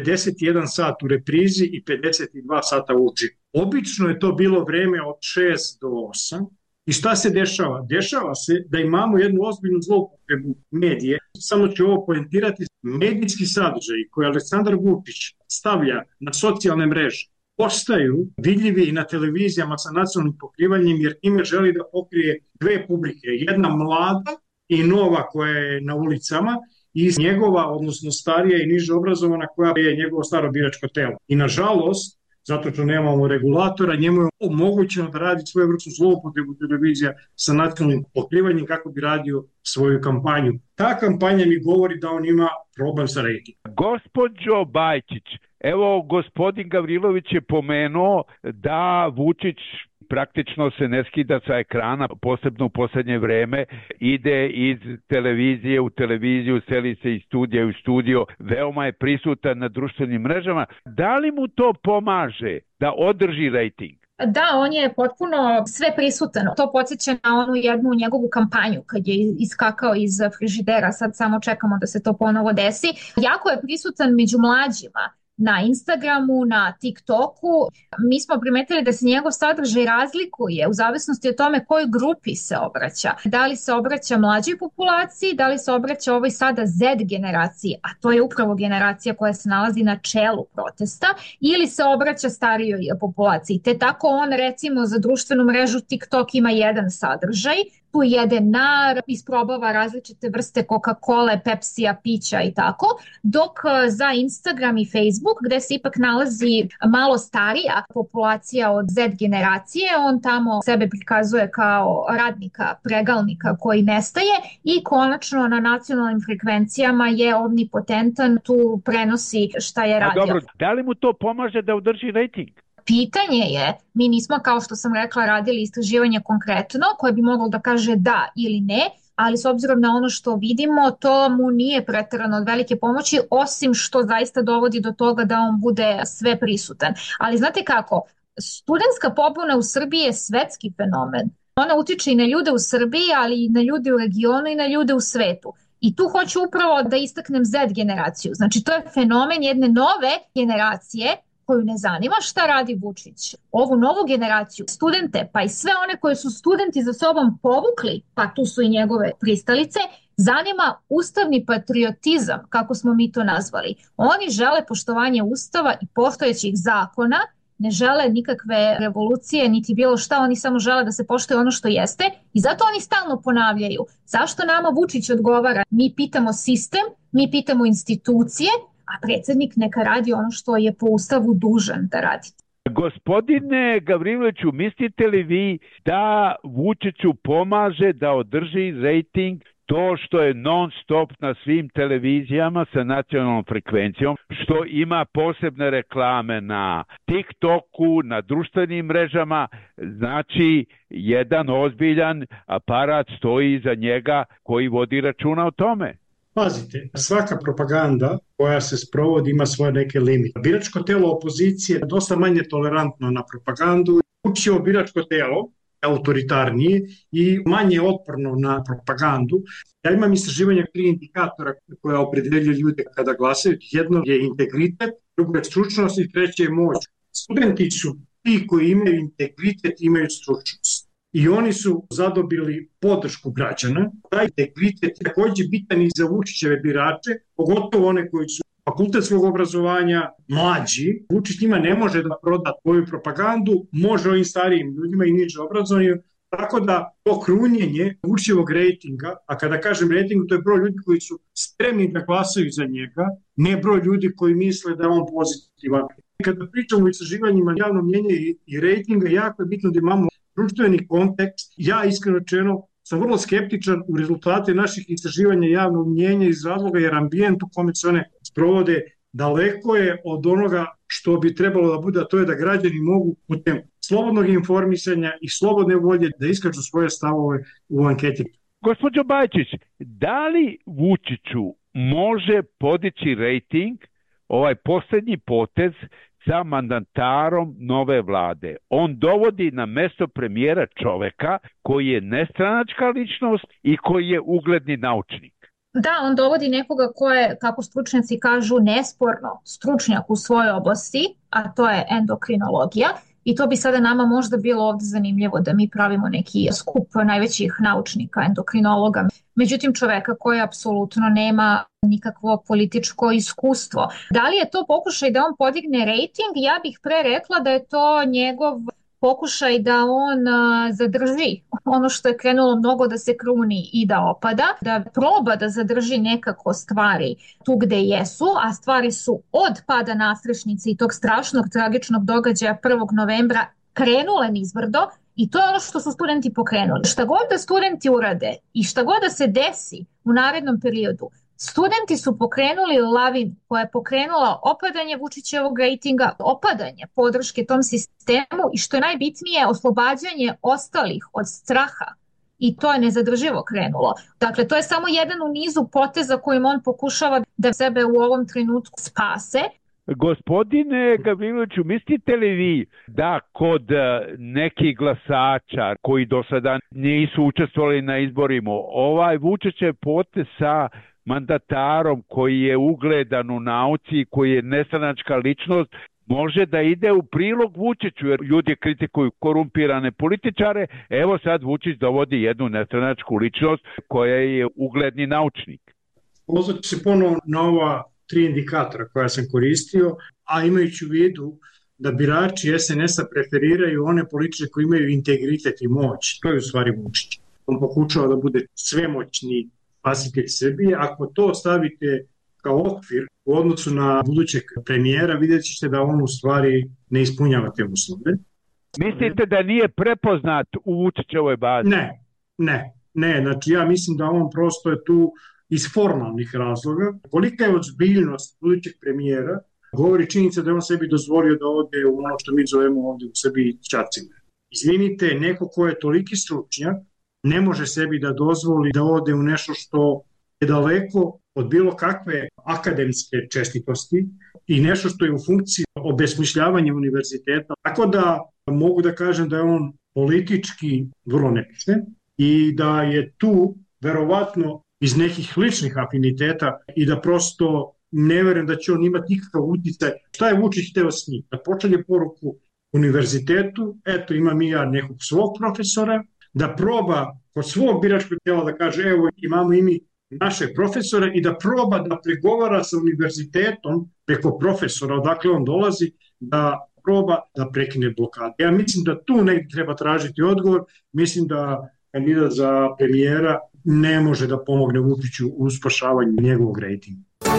91 sat u reprizi i 52 sata uživo. Obično je to bilo vreme od 6 do 8. I šta se dešava? Dešava se da imamo jednu ozbiljnu zloupotrebu medije. Samo ću ovo poentirati. Medijski sadržaji koje Aleksandar Vučić stavlja na socijalne mreže postaju vidljivi i na televizijama sa nacionalnim pokrivanjem, jer time želi da pokrije 2 publike. Jedna mlada i nova koja je na ulicama, i njegova, odnosno starija i niže obrazovana, koja je njegovo staro biračko telo. I nažalost, zato što nemamo regulatora, njemu je omogućeno da radi svoju vrstu zloupotrebu televizija sa nacionalnim pokrivanjem kako bi radio svoju kampanju. Ta kampanja mi govori da on ima problem sa rejtingom. Gospođo Bajčić, evo gospodin Gavrilović je pomenuo da Vučić praktično se ne skida sa ekrana, posebno u poslednje vreme, ide iz televizije u televiziju, seli se iz studija u studio, veoma je prisutan na društvenim mrežama. Da li mu to pomaže da održi rejting? Da, on je potpuno sve prisutan. To podsjeća na onu jednu njegovu kampanju kad je iskakao iz frižidera, sad samo čekamo da se to ponovo desi. Jako je prisutan među mlađima. Na Instagramu, na TikToku. Mi smo primetili da se njegov sadržaj razlikuje u zavisnosti od tome kojoj grupi se obraća. Da li se obraća mlađoj populaciji, da li se obraća ovoj sada Z generaciji, a to je upravo generacija koja se nalazi na čelu protesta, ili se obraća starijoj populaciji. Te tako on recimo za društvenu mrežu TikTok ima jedan sadržaj, tu jede nar, isprobava različite vrste Coca-Cola, Pepsija, pića i tako, dok za Instagram i Facebook, gde se ipak nalazi malo starija populacija od Z generacije, on tamo sebe prikazuje kao radnika, pregalnika koji nestaje i konačno na nacionalnim frekvencijama je omnipotentan, tu prenosi šta je radio. Dobro, da li mu to pomaže da održi rejting? Pitanje je, mi nismo, kao što sam rekla, radili istraživanje konkretno koje bi moglo da kaže da ili ne, ali s obzirom na ono što vidimo, to mu nije preterano od velike pomoći, osim što zaista dovodi do toga da on bude sve prisutan. Ali znate kako, studentska pobuna u Srbiji je svetski fenomen. Ona utiče i na ljude u Srbiji, ali i na ljude u regionu i na ljude u svetu. I tu hoću upravo da istaknem Z generaciju. Znači, to je fenomen jedne nove generacije koju ne zanima šta radi Vučić. Ovu novu generaciju, studente, pa i sve one koje su studenti za sobom povukli, pa tu su i njegove pristalice, zanima ustavni patriotizam, kako smo mi to nazvali. Oni žele poštovanje ustava i postojećih zakona, ne žele nikakve revolucije, niti bilo šta, oni samo žele da se poštuje ono što jeste i zato oni stalno ponavljaju. Zašto nama Vučić odgovara? Mi pitamo sistem, mi pitamo institucije, a predsjednik neka radi ono što je po ustavu dužan da radi. Gospodine Gavriloviću, mislite li vi da Vučiću pomaže da održi rejting to što je non stop na svim televizijama sa nacionalnom frekvencijom, što ima posebne reklame na TikToku, na društvenim mrežama, znači jedan ozbiljan aparat stoji iza njega koji vodi računa o tome? Pazite, svaka propaganda koja se sprovodi ima svoje neke limite. Biračko telo opozicije je dosta manje tolerantno na propagandu. Vučićevo biračko telo autoritarnije i manje otporno na propagandu. Ja imam istraživanje 3 indikatora koja opredeljuju ljude kada glasaju. Jedno je integritet, drugo je stručnost i treće je moć. Studenti su ti koji imaju integritet i imaju stručnost. I oni su zadobili podršku građana. Taj integritet je takođe bitan i za Vučićeve birače, pogotovo one koji su fakultetskog obrazovanja, mlađi. Vučić njima ne može da proda svoju propagandu, može ovim starijim ljudima i niže obrazovanju. Tako da to krunjenje Vučićevog rejtinga, a kada kažem rejting, to je broj ljudi koji su spremni da glasaju za njega, ne broj ljudi koji misle da je on pozitivan. Kada pričamo o istraživanjima javnog mnjenja i rejtinga, jako je bitno da imamo društveni kontekst. Ja iskreno rečeno sam vrlo skeptičan u rezultate naših istraživanja javnog mnjenja iz razloga jer ambijent u kome se one sprovode daleko je od onoga što bi trebalo da bude, a to je da građani mogu putem slobodnog informisanja i slobodne volje da iskažu svoje stavove u anketi. Gospođo Bajčić, da li Vučiću može podići rejting ovaj poslednji potez sa mandatarom nove vlade? On dovodi na mesto premijera čoveka koji je nestranačka ličnost i koji je ugledni naučnik. Da, on dovodi nekoga ko je, kako stručnjaci kažu, nesporno stručnjak u svojoj oblasti, a to je endokrinologija. I to bi sada nama možda bilo ovdje zanimljivo da mi pravimo neki skup najvećih naučnika, endokrinologa. Međutim, čoveka koji apsolutno nema nikakvo političko iskustvo. Da li je to pokušaj da on podigne rejting? Ja bih pre rekla da je to njegov pokušaj da on zadrži ono što je krenulo mnogo da se kruni i da opada, da proba da zadrži nekako stvari tu gde jesu, a stvari su od pada nadstrešnice i tog strašnog tragičnog događaja 1. novembra krenule nizbrdo i to je ono što su studenti pokrenuli. Šta god da studenti urade i šta god da se desi u narednom periodu, studenti su pokrenuli lavinu koja je pokrenula opadanje Vučićevog rejtinga, opadanje podrške tom sistemu i što je najbitnije oslobađanje ostalih od straha. I to je nezadrživo krenulo. Dakle, to je samo jedan u nizu poteza kojim on pokušava da sebe u ovom trenutku spase. Gospodine Gavriloviću, mislite li vi da kod nekih glasača koji do sada nisu učestvovali na izborima, ovaj Vučićev potez sa mandatarom koji je ugledan u nauci, koji je nestranačka ličnost, može da ide u prilog Vučiću, jer ljudi kritikuju korumpirane političare, evo sad Vučić dovodi jednu nestranačku ličnost koja je ugledni naučnik. Pozvat se ponovo na ova 3 indikatora koja sam koristio, a imajući u vidu da birači SNS-a preferiraju one političare koji imaju integritet i moć. To je u stvari Vučić. On pokušava da bude svemoćni spasitelj Srbije. Ako to stavite kao okvir u odnosu na budućeg premijera, vidjet ćete da on u stvari ne ispunjava te uslove. Mislite da nije prepoznat u Vučićevoj bazi? Ne. Znači ja mislim da on prosto je tu iz formalnih razloga. Kolika je ozbiljnost budućeg premijera, govori činjenica da je on sebi dozvolio da ode u ono što mi zovemo ovdje u Srbiji ćacine. Izvinite, neko ko je toliki stručnjak ne može sebi da dozvoli da ode u nešto što je daleko od bilo kakve akademske čestitosti i nešto što je u funkciji obesmišljavanja univerziteta. Tako da mogu da kažem da je on politički vrlo nepismen i da je tu verovatno iz nekih ličnih afiniteta i da prosto ne verujem da će on imati nikakav uticaj. Šta je Vučić teo s njim? Da pošalje poruku univerzitetu, eto imam i ja nekog svog profesora, da proba kod svog biračkog tijela da kaže evo imamo i mi naše profesore i da proba da pregovara sa univerzitetom preko profesora odakle on dolazi, da proba da prekine blokadu. Ja mislim da tu negdje treba tražiti odgovor, mislim da kandidat za premijera ne može da pomogne Vučiću u spašavanju njegovog rejtinga.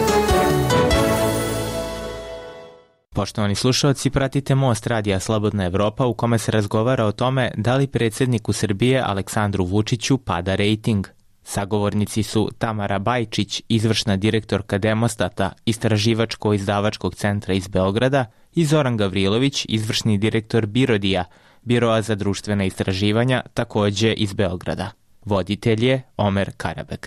Poštovani slušalci, pratite Most radija Slobodna Evropa u kome se razgovara o tome da li predsjedniku Srbije Aleksandru Vučiću pada rejting. Sagovornici su Tamara Bajčić, izvršna direktorka Demostata, istraživačko-izdavačkog centra iz Beograda, i Zoran Gavrilović, izvršni direktor Birodija, Biroa za društvena istraživanja, takođe iz Beograda. Voditelj je Omer Karabek.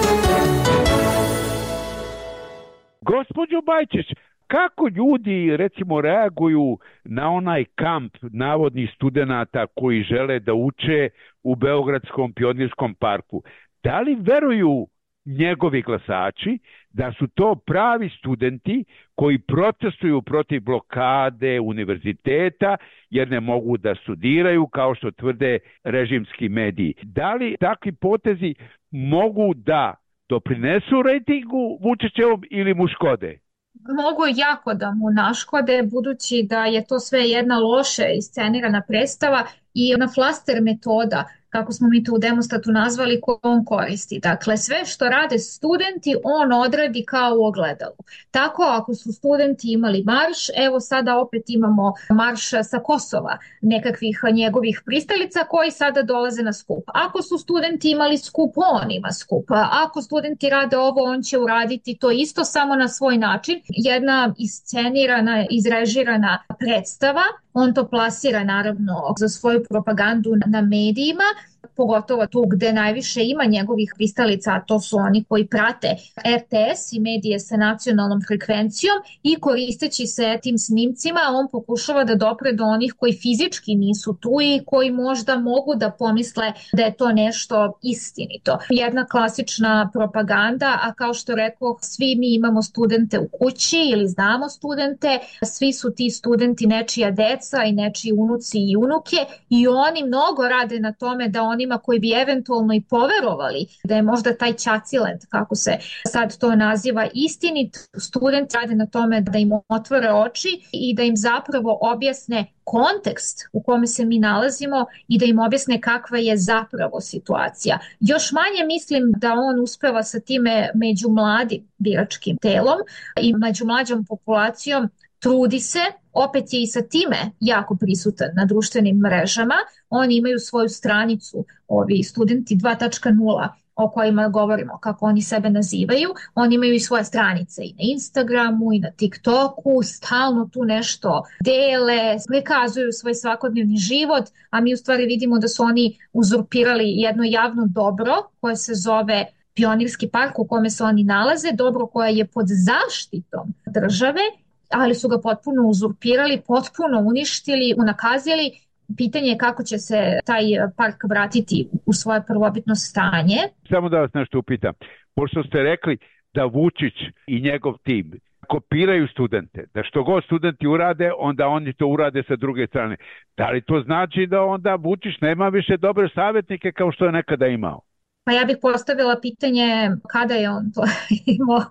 Gospođo Bajčić, kako ljudi recimo reaguju na onaj kamp navodnih studenata koji žele da uče u Beogradskom pionirskom parku? Da li veruju njegovi glasači da su to pravi studenti koji protestuju protiv blokade univerziteta jer ne mogu da studiraju kao što tvrde režimski mediji? Da li takvi potezi mogu da doprinesu rejtingu Vučićevom ili mu škode? Mogu jako da mu naškode, budući da je to sve jedna loše iscenirana predstava i ona flaster metoda, kako smo mi to u Demostatu nazvali, koju on koristi. Dakle, sve što rade studenti, on odradi kao u ogledalu. Tako, ako su studenti imali marš, evo sada opet imamo marš sa Kosova, nekakvih njegovih pristalica koji sada dolaze na skup. Ako su studenti imali skup, on ima skup. Ako studenti rade ovo, on će uraditi to isto, samo na svoj način. Jedna iscenirana, izrežirana predstava. On to plasira naravno za svoju propagandu na medijima, pogotovo tu gde najviše ima njegovih pristalica, a to su oni koji prate RTS i medije sa nacionalnom frekvencijom, i koristeći se tim snimcima on pokušava da dopre do onih koji fizički nisu tu i koji možda mogu da pomisle da je to nešto istinito. Jedna klasična propaganda, a kao što rekao, svi mi imamo studente u kući ili znamo studente, svi su ti studenti nečija deca i nečiji unuci i unuke, i oni mnogo rade na tome da onima koji bi eventualno i poverovali da je možda taj ćacilent, kako se sad to naziva, istinit, studenti rade na tome da im otvore oči i da im zapravo objasne kontekst u kome se mi nalazimo i da im objasne kakva je zapravo situacija. Još manje mislim da on uspeva sa time među mladim biračkim telom i među mlađom populacijom. Trudi se, opet je i sa time jako prisutan na društvenim mrežama. Oni imaju svoju stranicu, ovi studenti 2.0, o kojima govorimo, kako oni sebe nazivaju. Oni imaju i svoje stranice i na Instagramu i na TikToku, stalno tu nešto dele, prikazuju svoj svakodnevni život, a mi u stvari vidimo da su oni uzurpirali jedno javno dobro koje se zove Pionirski park u kome se oni nalaze, dobro koje je pod zaštitom države, ali su ga potpuno uzurpirali, potpuno uništili, unakazili. Pitanje je kako će se taj park vratiti u svoje prvobitno stanje. Samo da vas nešto upitam. Pošto ste rekli da Vučić i njegov tim kopiraju studente, da što god studenti urade, onda oni to urade sa druge strane. Da li to znači da onda Vučić nema više dobre savjetnike kao što je nekada imao? Pa ja bih postavila pitanje kada je on to imao.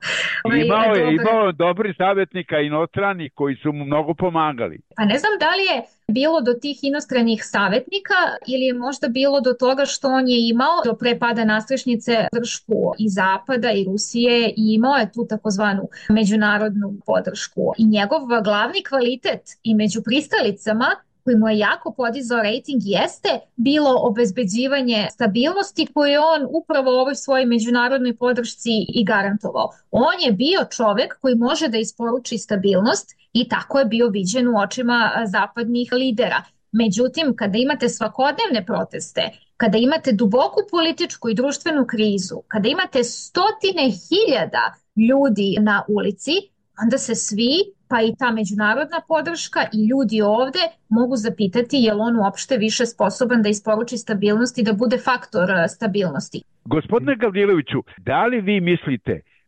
Imao dobri savjetnika inostranih koji su mu mnogo pomagali. Pa ne znam da li je bilo do tih inostranih savjetnika ili je možda bilo do toga što on je imao do pre pada nastrešnice podršku i Zapada i Rusije i imao je tu takozvanu međunarodnu podršku. I njegov glavni kvalitet i među pristalicama koji mu je jako podizao rejting jeste bilo obezbeđivanje stabilnosti koju je on upravo u ovoj svojoj međunarodnoj podršci i garantovao. On je bio čovek koji može da isporuči stabilnost i tako je bio viđen u očima zapadnih lidera. Međutim, kada imate svakodnevne proteste, kada imate duboku političku i društvenu krizu, kada imate stotine hiljada ljudi na ulici, onda se svi, pa i ta međunarodna podrška i ljudi ovde mogu zapitati je li on uopšte više sposoban da isporuči stabilnost i da bude faktor stabilnosti. Gospodine Gavriloviću, da li vi mislite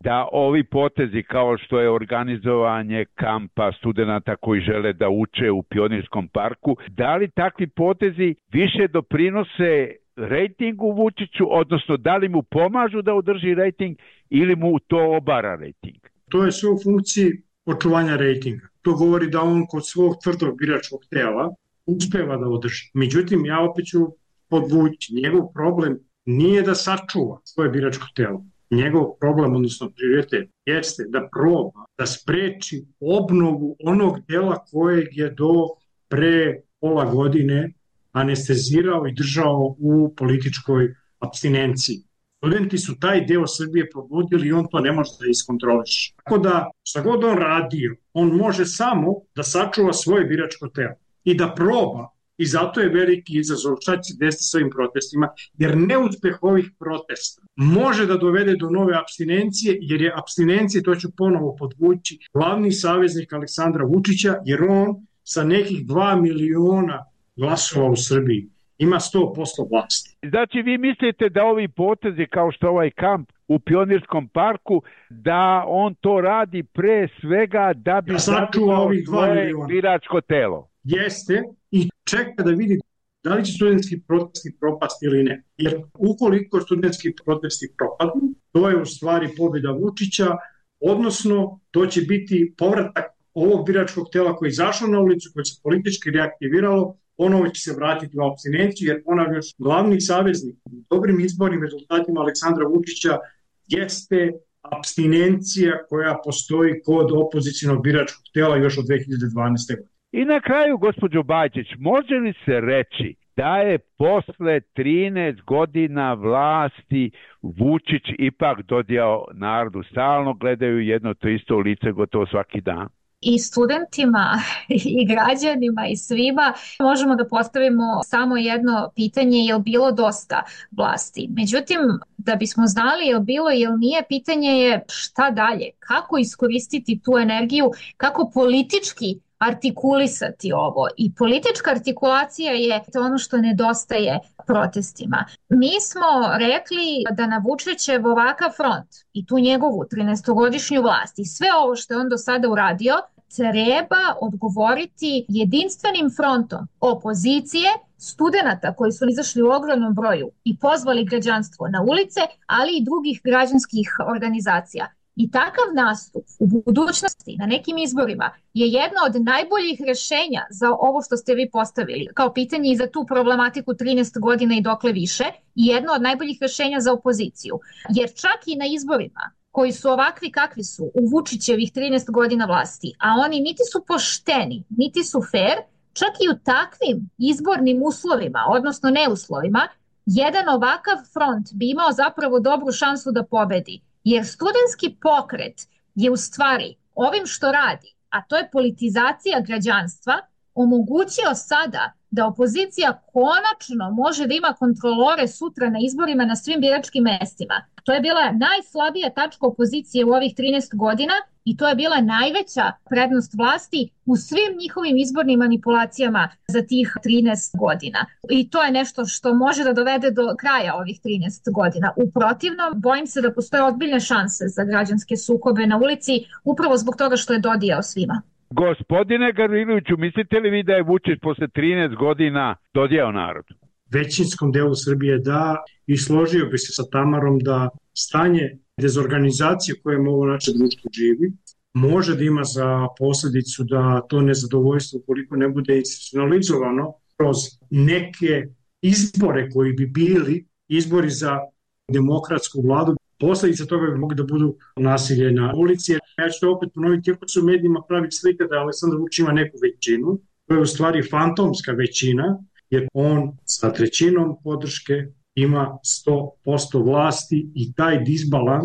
da ovi potezi kao što je organizovanje kampa studenta koji žele da uče u Pionirskom parku, da li takvi potezi više doprinose rejtingu Vučiću, odnosno da li mu pomažu da održi rejting ili mu to obara rejting? To je sve u funkciji očuvanja rejtinga. To govori da on kod svog tvrdog biračkog tela uspeva da održi. Međutim, ja opet ću podvući, njegov problem nije da sačuva svoje biračko telo. Njegov problem, odnosno prioritet, jeste da proba da spreči obnovu onog dela kojeg je do pre pola godine anestezirao i držao u političkoj apstinenciji. Studenti su taj deo Srbije probudili i on to ne može da iskontroliše. Tako da, šta god on radio, on može samo da sačuva svoje biračko telo i da proba. I zato je veliki izazov šta će desiti s ovim protestima, jer neuspeh ovih protesta može da dovede do nove apstinencije, jer je apstinencija, to ću ponovo podvući, glavni saveznik Aleksandra Vučića, jer on sa nekih 2 miliona glasova u Srbiji ima 100% vlasti. Znači vi mislite da ovi potezi kao što ovaj kamp u Pionirskom parku, da on to radi pre svega da bi sačuvao svoje biračko telo? Jeste, i čeka da vidi da li će studentski protesti propasti ili ne. Jer ukoliko studentski protesti propadnu, to je u stvari pobjeda Vučića, odnosno to će biti povratak ovog biračkog tela koji je izašao na ulicu, koji se politički reaktiviralo, ponovo će se vratiti u apstinenciju, jer ponavljaš, glavni saveznik u dobrim izbornim rezultatima Aleksandra Vučića jeste apstinencija koja postoji kod opozicionog biračkog tela još od 2012. godine. I na kraju, gospođo Bajčić, može li se reći da je posle 13 godina vlasti Vučić ipak dodijao narodu, stalno gledaju jedno to isto lice gotovo svaki dan? I studentima i građanima i svima možemo da postavimo samo jedno pitanje, je li bilo dosta vlasti? Međutim, da bismo znali je li bilo ili nije, pitanje je šta dalje, kako iskoristiti tu energiju, kako politički artikulisati ovo. I politička artikulacija je ono što nedostaje protestima. Mi smo rekli da na Vučićev ovakav front i tu njegovu 13-godišnju vlast i sve ovo što je on do sada uradio treba odgovoriti jedinstvenim frontom opozicije, studenata koji su izašli u ogromnom broju i pozvali građanstvo na ulice, ali i drugih građanskih organizacija. I takav nastup u budućnosti na nekim izborima je jedno od najboljih rješenja za ovo što ste vi postavili kao pitanje i za tu problematiku 13 godina i dokle više, i jedno od najboljih rješenja za opoziciju. Jer čak i na izborima koji su ovakvi kakvi su u Vučićevih 13 godina vlasti, a oni niti su pošteni, niti su fair, čak i u takvim izbornim uslovima, odnosno neuslovima, jedan ovakav front bi imao zapravo dobru šansu da pobedi. Jer studentski pokret je u stvari ovim što radi, a to je politizacija građanstva, omogućio sada da opozicija konačno može da ima kontrolore sutra na izborima na svim biračkim mestima. To je bila najslabija tačka opozicije u ovih 13 godina i to je bila najveća prednost vlasti u svim njihovim izbornim manipulacijama za tih 13 godina. I to je nešto što može da dovede do kraja ovih 13 godina. U protivnom, bojim se da postoje ozbiljne šanse za građanske sukobe na ulici upravo zbog toga što je dodijao svima. Gospodine Gavriloviću, mislite li vi da je Vučić posle 13 godina dodijao narodu? Većinskom delu Srbije da, i složio bi se sa Tamarom da stanje dezorganizacije koje ovo naše društvo živi može da ima za posljedicu da to nezadovoljstvo, koliko ne bude institucionalizovano kroz neke izbore koji bi bili izbori za demokratsku vladu, posljedice toga bi mogli da budu nasilje na ulici. Ja ću to opet ponoviti, iako se u medijima pravi slika da Aleksandar Vučić ima neku većinu, to je u stvari fantomska većina, jer on sa 1/3 podrške ima 100% vlasti i taj disbalans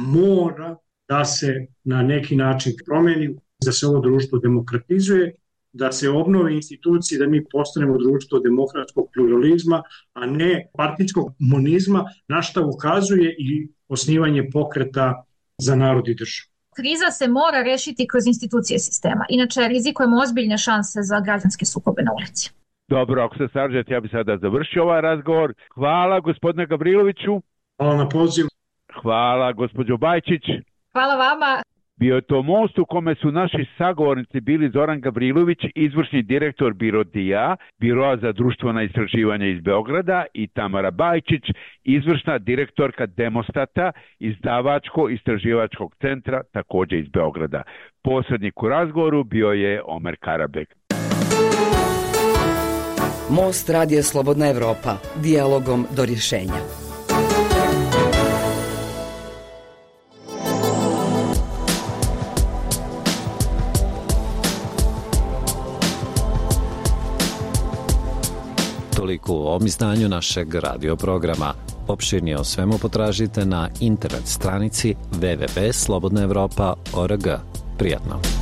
mora da se na neki način promeni, da se ovo društvo demokratizuje, da se obnove institucije, da mi postanemo društvo demokratskog pluralizma, a ne partijskog monizma, na šta ukazuje i osnivanje pokreta za narod i državu. Kriza se mora rešiti kroz institucije sistema, inače rizikujemo ozbiljne šanse za građanske sukobe na ulici. Dobro, ako se slažete, ja bih sada završio ovaj razgovor. Hvala gospodine Gavriloviću. Hvala na pozivu. Hvala gospođo Bajčić. Hvala vama. Bio je to most u kome su naši sagovornici bili Zoran Gavrilović, izvršni direktor Biro DIA, Biroa za društvena istraživanja iz Beograda, i Tamara Bajčić, izvršna direktorka Demostata, izdavačko-istraživačkog centra, takođe iz Beograda. Posrednik u razgovoru bio je Omer Karabek. Most Radija Slobodna Evropa. Dijalogom do rješenja. Toliko u ovom izdanju našeg radio programa. Opširnije o svemu potražite na internet stranici www.slobodnaevropa.org. Prijatno.